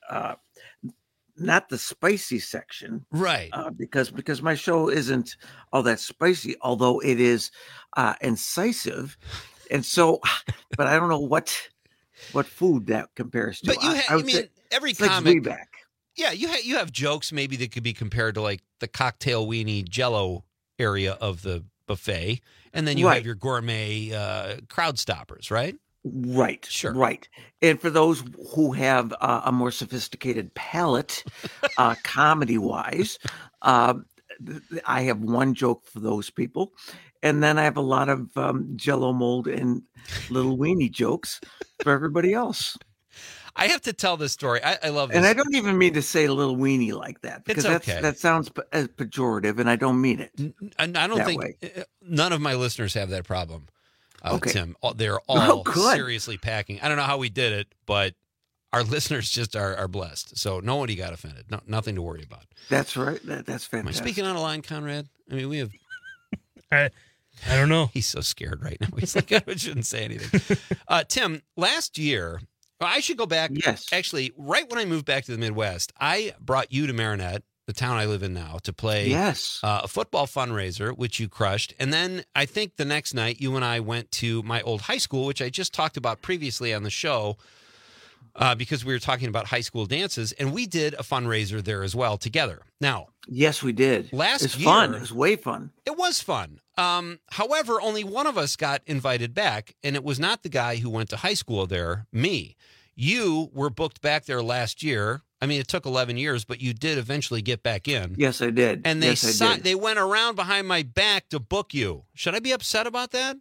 not the spicy section, right? Because my show isn't all that spicy, although it is incisive, and so, but I don't know what food that compares to. But I would say every it's like comic. Zwieback. Yeah, you have jokes maybe that could be compared to like the cocktail weenie Jello area of the buffet, and then you have your gourmet crowd stoppers, right? Right. Sure. Right. And for those who have a more sophisticated palate, comedy wise, I have one joke for those people. And then I have a lot of Jello mold and little weenie jokes for everybody else. I have to tell this story. I love this. And I don't even mean to say little weenie like that, because It's okay. that sounds pejorative, and I don't mean it. And I don't that think way. none of my listeners have that problem. Okay. Tim, they're all good. seriously packing. I don't know how we did it, but our listeners just are blessed. So nobody got offended. No, nothing to worry about. That's right. That's fantastic. Am I speaking on a line, Conrad? I mean, we have. I don't know. He's so scared right now. He's like, I shouldn't say anything. Tim, last year, I should go back. Yes. Actually, right when I moved back to the Midwest, I brought you to Marinette, the town I live in now, to play a football fundraiser, which you crushed. And then I think the next night, you and I went to my old high school, which I just talked about previously on the show, because we were talking about high school dances, and we did a fundraiser there as well together. Now, yes, we did. Last It was year, fun. It was way fun. It was fun. However, only one of us got invited back, and it was not the guy who went to high school there, me. You were booked back there last year. I mean, it took 11 years, but you did eventually get back in. Yes, I did. And they Yes, I did. they went around behind my back to book you. Should I be upset about that?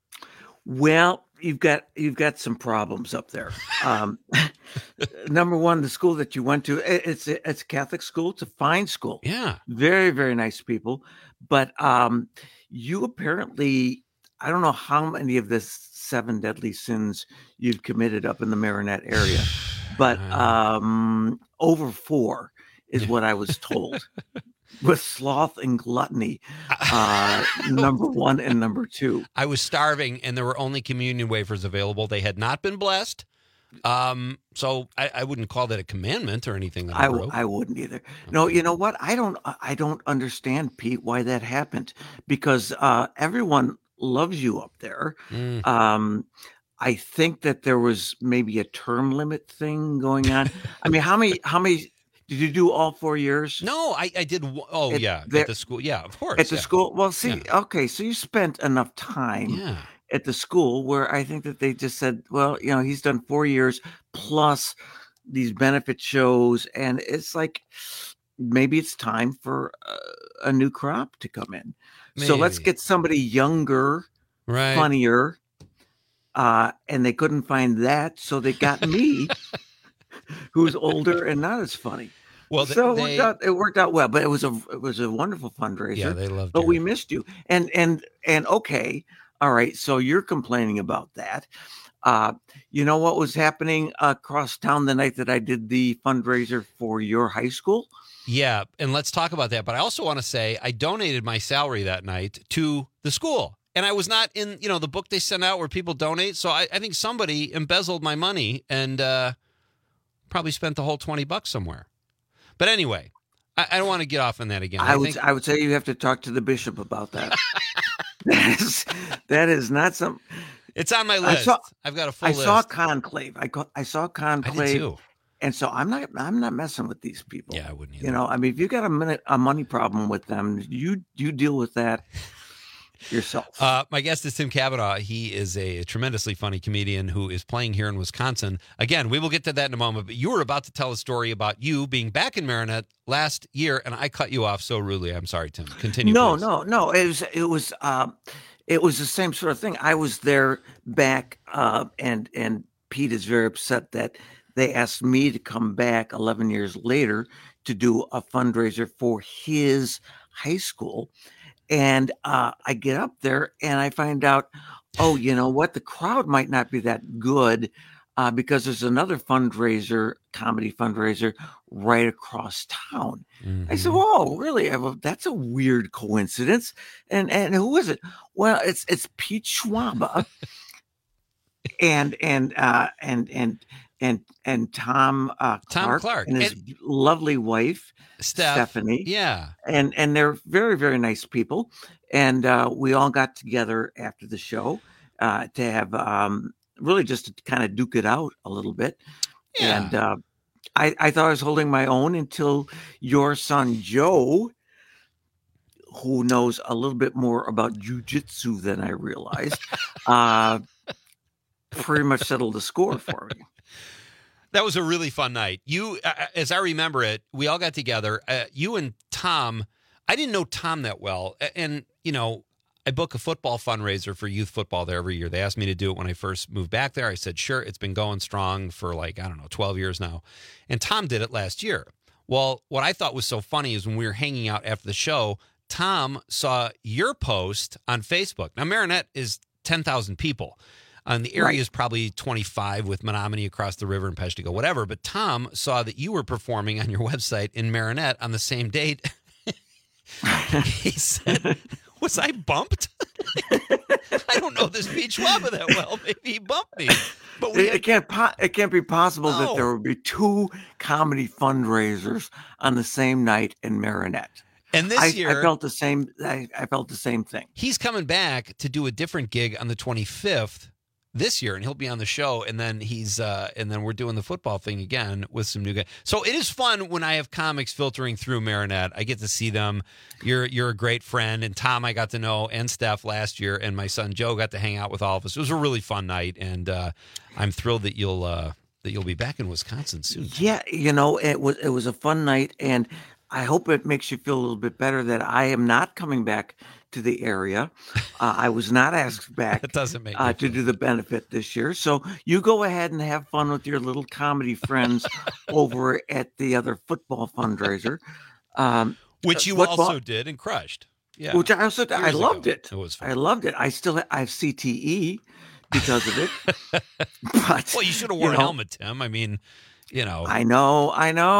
Well, you've got some problems up there. Number one, the school that you went to, it's a Catholic school. It's a fine school. Yeah. Very, very nice people. But you apparently, I don't know how many of the 7 deadly sins you've committed up in the Marinette area, but over 4 is what I was told. With sloth and gluttony, number 1 and number 2. I was starving, and there were only communion wafers available. They had not been blessed. So I wouldn't call that a commandment or anything that I broke. I wouldn't either. No, you know what? I don't understand, Pete, why that happened, because everyone loves you up there. I think that there was maybe a term limit thing going on. I mean, how many did you do all 4 years? No, I did. At the school. Yeah, of course. At the yeah. school. Well, see, okay, so you spent enough time at the school where I think that they just said, well, he's done 4 years plus these benefit shows, and it's like maybe it's time for a new crop to come in. So let's get somebody younger, funnier, and they couldn't find that, so they got me, who's older and not as funny. Well, so it worked out well, but it was a wonderful fundraiser. Yeah, they loved but you. we missed you. And okay, all right. So you're complaining about that. You know what was happening across town the night that I did the fundraiser for your high school? Yeah, and let's talk about that. But I also want to say I donated my salary that night to the school. And I was not in, the book they send out where people donate. So I think somebody embezzled my money and probably spent the whole $20 somewhere. But anyway, I don't want to get off on that again. I would say you have to talk to the bishop about that. That is not some. It's on my list. I've got a full list. I saw Conclave. I saw Conclave. I did too. And so I'm not messing with these people. Yeah, I wouldn't either. You know, I mean, if you got a money problem with them, you deal with that yourself. My guest is Tim Cavanaugh. He is a tremendously funny comedian who is playing here in Wisconsin. Again, we will get to that in a moment, but you were about to tell a story about you being back in Marinette last year, and I cut you off so rudely. I'm sorry, Tim. Continue, please. No. It was the same sort of thing. I was there back, and Pete is very upset that they asked me to come back 11 years later to do a fundraiser for his high school. And I get up there and I find out, oh, you know what? The crowd might not be that good because there's another comedy fundraiser right across town. I said, oh, really? That's a weird coincidence. And who is it? Well, it's Pete Schwaba and Tom Clark and his lovely wife Stephanie. Yeah, and they're very, very nice people. And we all got together after the show to have really just to kind of duke it out a little bit. Yeah. And I thought I was holding my own until your son Joe, who knows a little bit more about jujitsu than I realized, pretty much settled the score for me. That was a really fun night. You, as I remember it, we all got together. You and Tom, I didn't know Tom that well. And, you know, I book a football fundraiser for youth football there every year. They asked me to do it when I first moved back there. I said, sure. It's been going strong for 12 years now. And Tom did it last year. Well, what I thought was so funny is when we were hanging out after the show, Tom saw your post on Facebook. Now, Marinette is 10,000 people. And the area is probably 25 with Menominee across the river and Peshtigo, whatever. But Tom saw that you were performing on your website in Marinette on the same date. He said, was I bumped? I don't know this Pete Schwaba that well. Maybe he bumped me. But it can't be possible that there would be two comedy fundraisers on the same night in Marinette. And this year, I felt the same. I felt the same thing. He's coming back to do a different gig on the 25th. This year, and he'll be on the show, and then and then we're doing the football thing again with some new guys. So it is fun when I have comics filtering through Marinette. I get to see them. You're a great friend, and Tom I got to know, and Steph last year, and my son Joe got to hang out with all of us. It was a really fun night, and I'm thrilled that you'll be back in Wisconsin soon. Yeah, you know, it was a fun night, and I hope it makes you feel a little bit better that I am not coming back to the area. I was not asked back that doesn't make to do the benefit this year. So you go ahead and have fun with your little comedy friends over at the other football fundraiser. Which you also did and crushed. Yeah. Which I also I loved it. It was fun. I loved it. I have CTE because of it. But well, you should have worn a helmet, Tim. I mean, you know. I know.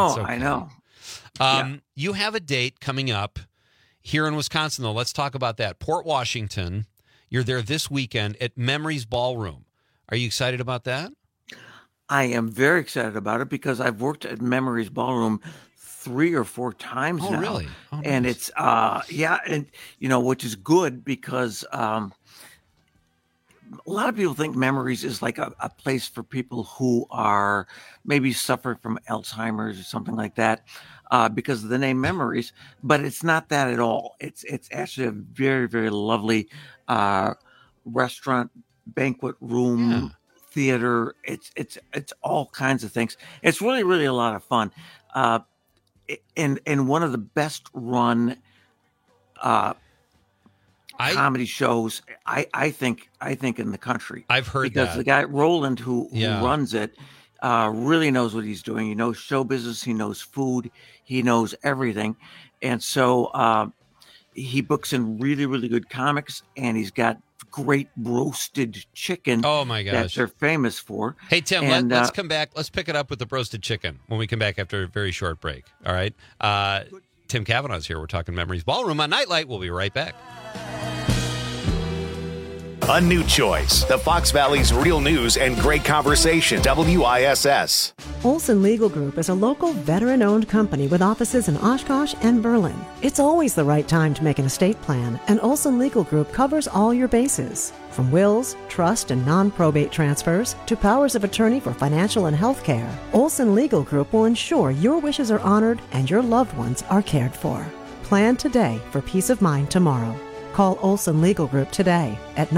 Okay. You have a date coming up here in Wisconsin, though. Let's talk about that. Port Washington. You're there this weekend at Memories Ballroom. Are you excited about that? I am very excited about it because I've worked at Memories Ballroom 3 or 4 times now. Oh, really? Oh, nice. And it's, and which is good because a lot of people think Memories is like a place for people who are maybe suffering from Alzheimer's or something like that. Because of the name Memories, but it's not that at all. It's actually a very, very lovely restaurant, banquet room, theater. It's all kinds of things. It's really, really a lot of fun. And one of the best run comedy shows I think in the country. I've heard because the guy Roland who runs it really knows what he's doing. He knows show business. He knows food. He knows everything. And so he books in really, really good comics, and he's got great roasted chicken. Oh, my gosh. That they're famous for. Hey, Tim, let's come back. Let's pick it up with the roasted chicken when we come back after a very short break. All right? Tim Cavanaugh's here. We're talking Memories Ballroom on Nightlight. We'll be right back. A new choice. The Fox Valley's real news and great conversation. WISS. Olson Legal Group is a local veteran-owned company with offices in Oshkosh and Berlin. It's always the right time to make an estate plan, and Olson Legal Group covers all your bases. From wills, trust, and non-probate transfers to powers of attorney for financial and health care, Olson Legal Group will ensure your wishes are honored and your loved ones are cared for. Plan today for peace of mind tomorrow. Call Olson Legal Group today at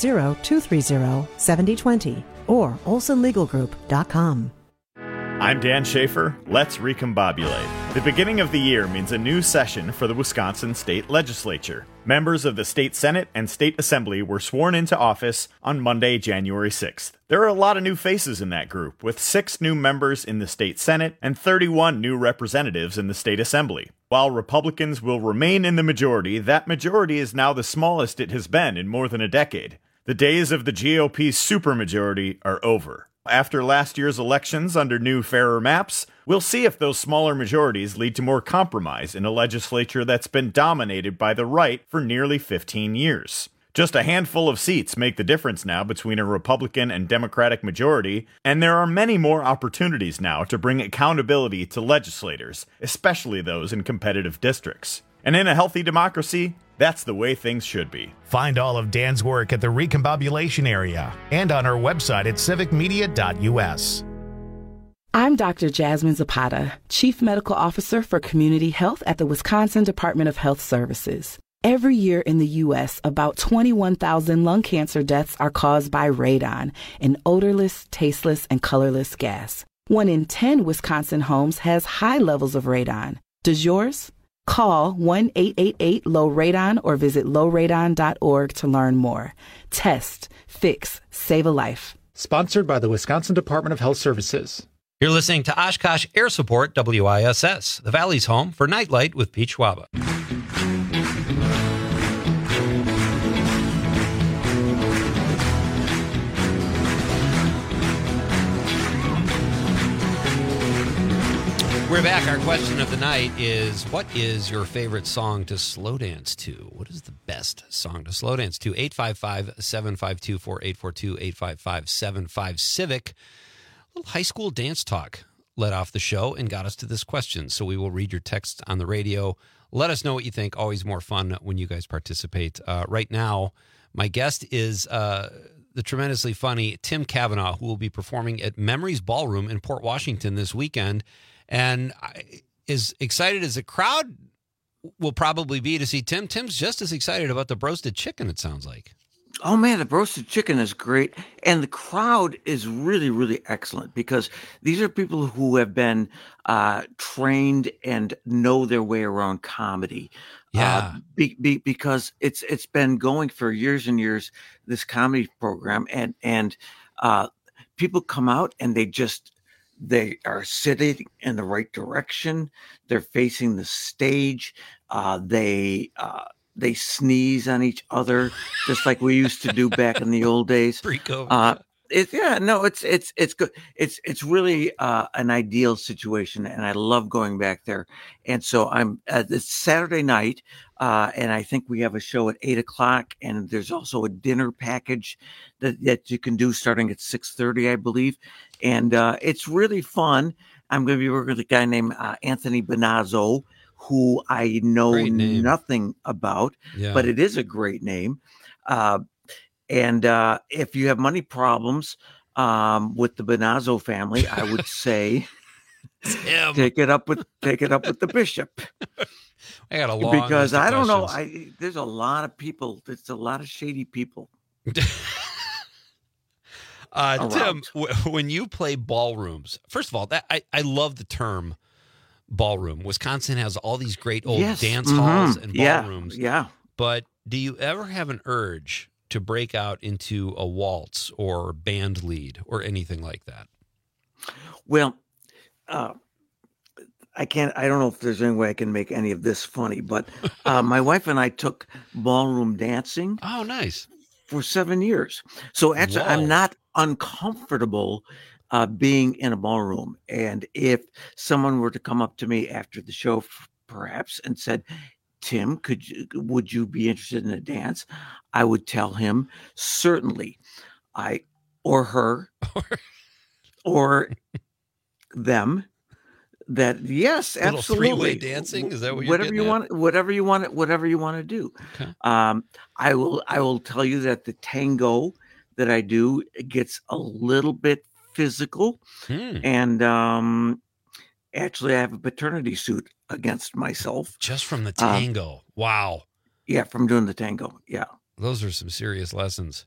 920-230-7020 or olsonlegalgroup.com. I'm Dan Schaefer. Let's recombobulate. The beginning of the year means a new session for the Wisconsin State Legislature. Members of the State Senate and State Assembly were sworn into office on Monday, January 6th. There are a lot of new faces in that group, with 6 new members in the State Senate and 31 new representatives in the State Assembly. While Republicans will remain in the majority, that majority is now the smallest it has been in more than a decade. The days of the GOP's supermajority are over. After last year's elections under new, fairer maps, we'll see if those smaller majorities lead to more compromise in a legislature that's been dominated by the right for nearly 15 years. Just a handful of seats make the difference now between a Republican and Democratic majority, and there are many more opportunities now to bring accountability to legislators, especially those in competitive districts. And in a healthy democracy, that's the way things should be. Find all of Dan's work at the Recombobulation Area and on our website at civicmedia.us. I'm Dr. Jasmine Zapata, Chief Medical Officer for Community Health at the Wisconsin Department of Health Services. Every year in the U.S., about 21,000 lung cancer deaths are caused by radon, an odorless, tasteless, and colorless gas. 1 in 10 Wisconsin homes has high levels of radon. Does yours? Call 1-888-LOW-RADON or visit lowradon.org to learn more. Test, fix, save a life. Sponsored by the Wisconsin Department of Health Services. You're listening to Oshkosh Air Support, WISS, the Valley's home for Nightlight with Pete Schwaba. We're back. Our question of the night is, what is your favorite song to slow dance to? What is the best song to slow dance to? 855-752-4842, 855-75-CIVIC. A little high school dance talk led off the show and got us to this question. So we will read your texts on the radio. Let us know what you think. Always more fun when you guys participate. Right now, my guest is the tremendously funny Tim Cavanaugh, who will be performing at Memories Ballroom in Port Washington this weekend. And as excited as the crowd will probably be to see Tim, Tim's just as excited about the roasted chicken, it sounds like. Oh, man, the roasted chicken is great. And the crowd is really, really excellent because these are people who have been trained and know their way around comedy. Yeah. Because it's been going for years and years, this comedy program. And people come out and they are sitting in the right direction. They're facing the stage. They sneeze on each other, just like we used to do back in the old days. Pre-COVID. It's good. It's really an ideal situation, and I love going back there. And so it's Saturday night, and I think we have a show at 8:00, and there's also a dinner package that you can do starting at 6:30, I believe. And it's really fun. I'm going to be working with a guy named Anthony Bonazzo, who I know nothing about, but it is a great name. And if you have money problems with the Bonazzo family, I would say take it up with the bishop. I got a long because I don't know. questions. There's a lot of people. There's a lot of shady people. Tim, when you play ballrooms, first of all, I love the term ballroom. Wisconsin has all these great old dance halls and ballrooms. Yeah. But do you ever have an urge to break out into a waltz or band lead or anything like that? Well, I don't know if there's any way I can make any of this funny, but my wife and I took ballroom dancing. Oh, nice. For 7 years. So actually, I'm not uncomfortable being in a ballroom. And if someone were to come up to me after the show, perhaps, and said, Tim, would you be interested in a dance? I would tell him, certainly. Or her, or them, that yes, Little absolutely. three-way dancing? Is that what you're whatever getting you at? want, whatever you want to do. Okay. I will tell you that the tango that I do gets a little bit physical, and actually I have a paternity suit against myself just from the tango. Wow. Yeah, from doing the tango. Yeah, those are some serious lessons.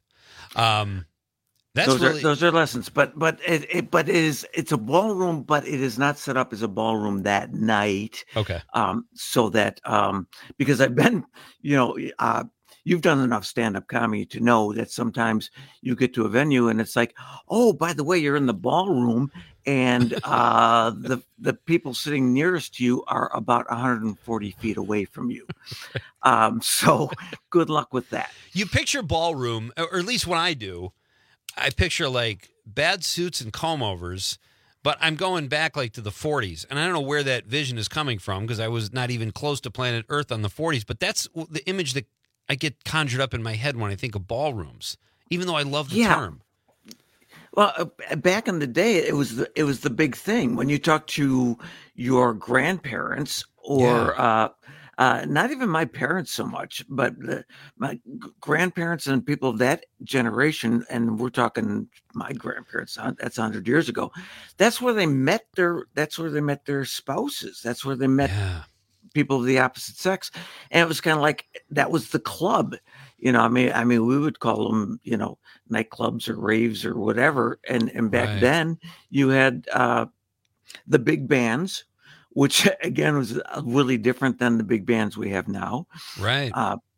Those are lessons, but it's a ballroom, but it is not set up as a ballroom that night. Okay. So that because I've been, you've done enough stand-up comedy to know that sometimes you get to a venue and it's like, oh, by the way, you're in the ballroom, and the people sitting nearest to you are about 140 feet away from you. So good luck with that. You picture ballroom, or at least when I do, I picture like bad suits and comb-overs, but I'm going back like to the 40s, and I don't know where that vision is coming from because I was not even close to planet Earth on the 40s, but that's the image that I get conjured up in my head when I think of ballrooms, even though I love the term. Well, back in the day, it was the big thing when you talk to your grandparents or not even my parents so much, but my grandparents and people of that generation, and we're talking my grandparents. That's 100 years ago. That's where they met their spouses. That's where they met people of the opposite sex, and it was kind of like that was the club. I mean, we would call them, nightclubs or raves or whatever. And back then, you had the big bands, which again was really different than the big bands we have now. Right.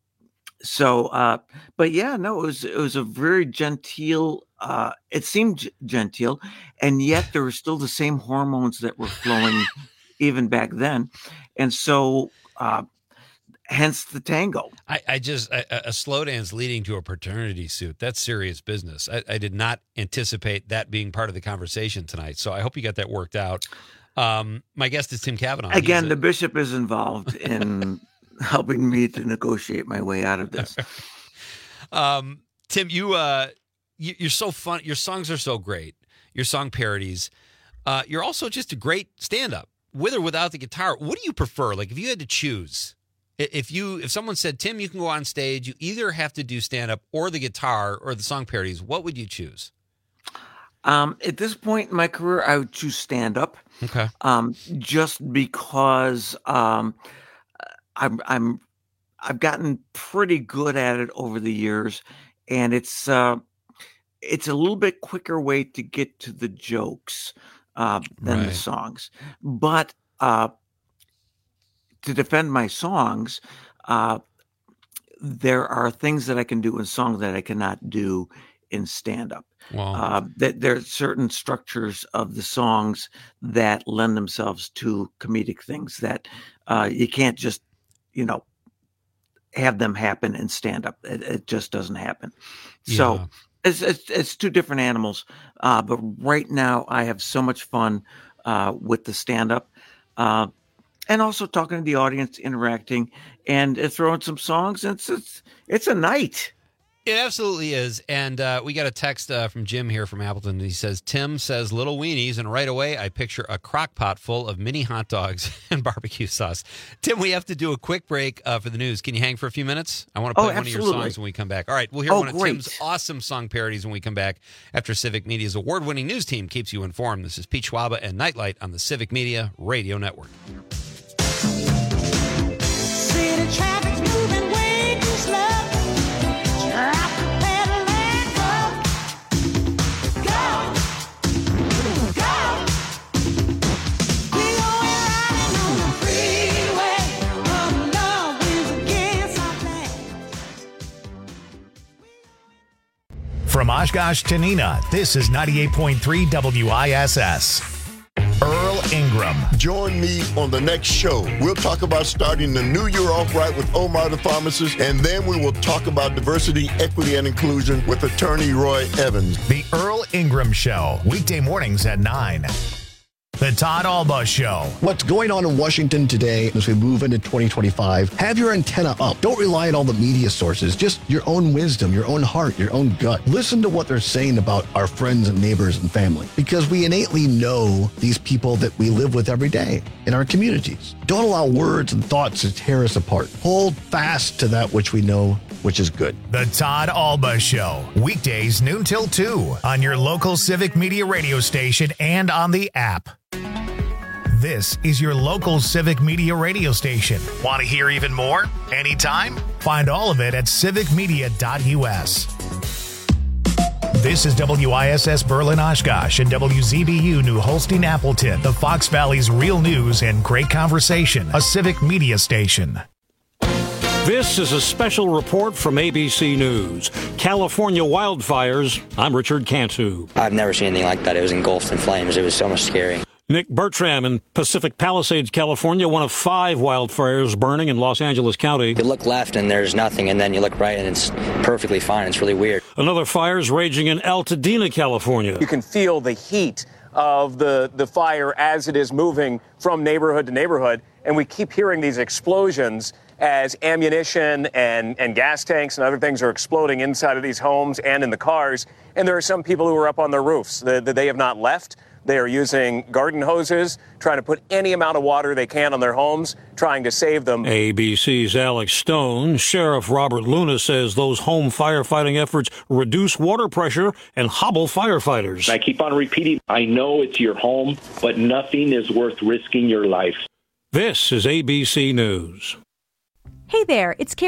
But yeah, no, it was a very genteel. It seemed genteel, and yet there were still the same hormones that were flowing even back then, and so. Hence the tango. A slow dance leading to a paternity suit. That's serious business. I did not anticipate that being part of the conversation tonight. So I hope you got that worked out. My guest is Tim Cavanaugh. Again, the bishop is involved in helping me to negotiate my way out of this. Tim, you're so fun. Your songs are so great. Your song parodies. You're also just a great stand-up, with or without the guitar. What do you prefer? Like, if you had to choose, if someone said, Tim, you can go on stage, you either have to do stand-up or the guitar or the song parodies, what would you choose? At this point in my career, I would choose stand-up. Okay. Just because I've gotten pretty good at it over the years, and it's a little bit quicker way to get to the jokes than the songs. But to defend my songs, there are things that I can do in song that I cannot do in stand-up. Wow. There are certain structures of the songs that lend themselves to comedic things that you can't just, have them happen in stand-up. It just doesn't happen. Yeah. So it's two different animals. But right now I have so much fun with the stand-up. And also talking to the audience, interacting, and throwing some songs. It's a night. It absolutely is. And we got a text from Jim here from Appleton. He says, Tim says little weenies, and right away I picture a crock pot full of mini hot dogs and barbecue sauce. Tim, we have to do a quick break for the news. Can you hang for a few minutes? I want to play one of your songs when we come back. All right, we'll hear one of Tim's awesome song parodies when we come back after Civic Media's award-winning news team keeps you informed. This is Pete Schwaba and Nightlight on the Civic Media Radio Network. City traffic's moving way too slow. Drop the pedal and go. Go. We going riding on the freeway. Oh Lord, we're against our plan. From Oshkosh to Neenah, this is 98.3 WISS. Earl Ingram. Join me on the next show. We'll talk about starting the new year off right with Omar the Pharmacist, and then we will talk about diversity, equity, and inclusion with attorney Roy Evans. The Earl Ingram Show, weekday mornings at 9. The The Todd Alba Show. What's going on in Washington today as we move into 2025? Have your antenna up. Don't rely on all the media sources. Just your own wisdom, your own heart, your own gut. Listen to what they're saying about our friends and neighbors and family, because we innately know these people that we live with every day in our communities. Don't allow words and thoughts to tear us apart. Hold fast to that which we know, which is good. The Todd Alba Show. Weekdays noon till 2 on your local Civic Media radio station and on the app. This is your local Civic Media radio station. Want to hear even more? Anytime? Find all of it at civicmedia.us. This is WISS Berlin Oshkosh and WZBU New Holstein Appleton, the Fox Valley's real news and great conversation, a Civic Media station. This is a special report from ABC News. California wildfires. I'm Richard Cantu. I've never seen anything like that. It was engulfed in flames. It was so much scary. Nick Bertram in Pacific Palisades, California, one of 5 wildfires burning in Los Angeles County. You look left and there's nothing, and then you look right and it's perfectly fine. It's really weird. Another fire is raging in Altadena, California. You can feel the heat of the fire as it is moving from neighborhood to neighborhood, and we keep hearing these explosions as ammunition and gas tanks and other things are exploding inside of these homes and in the cars. And there are some people who are up on their roofs that they have not left. They are using garden hoses, trying to put any amount of water they can on their homes, trying to save them. ABC's Alex Stone. Sheriff Robert Luna says those home firefighting efforts reduce water pressure and hobble firefighters. I keep on repeating, I know it's your home, but nothing is worth risking your life. This is ABC News. Hey there, it's Karen.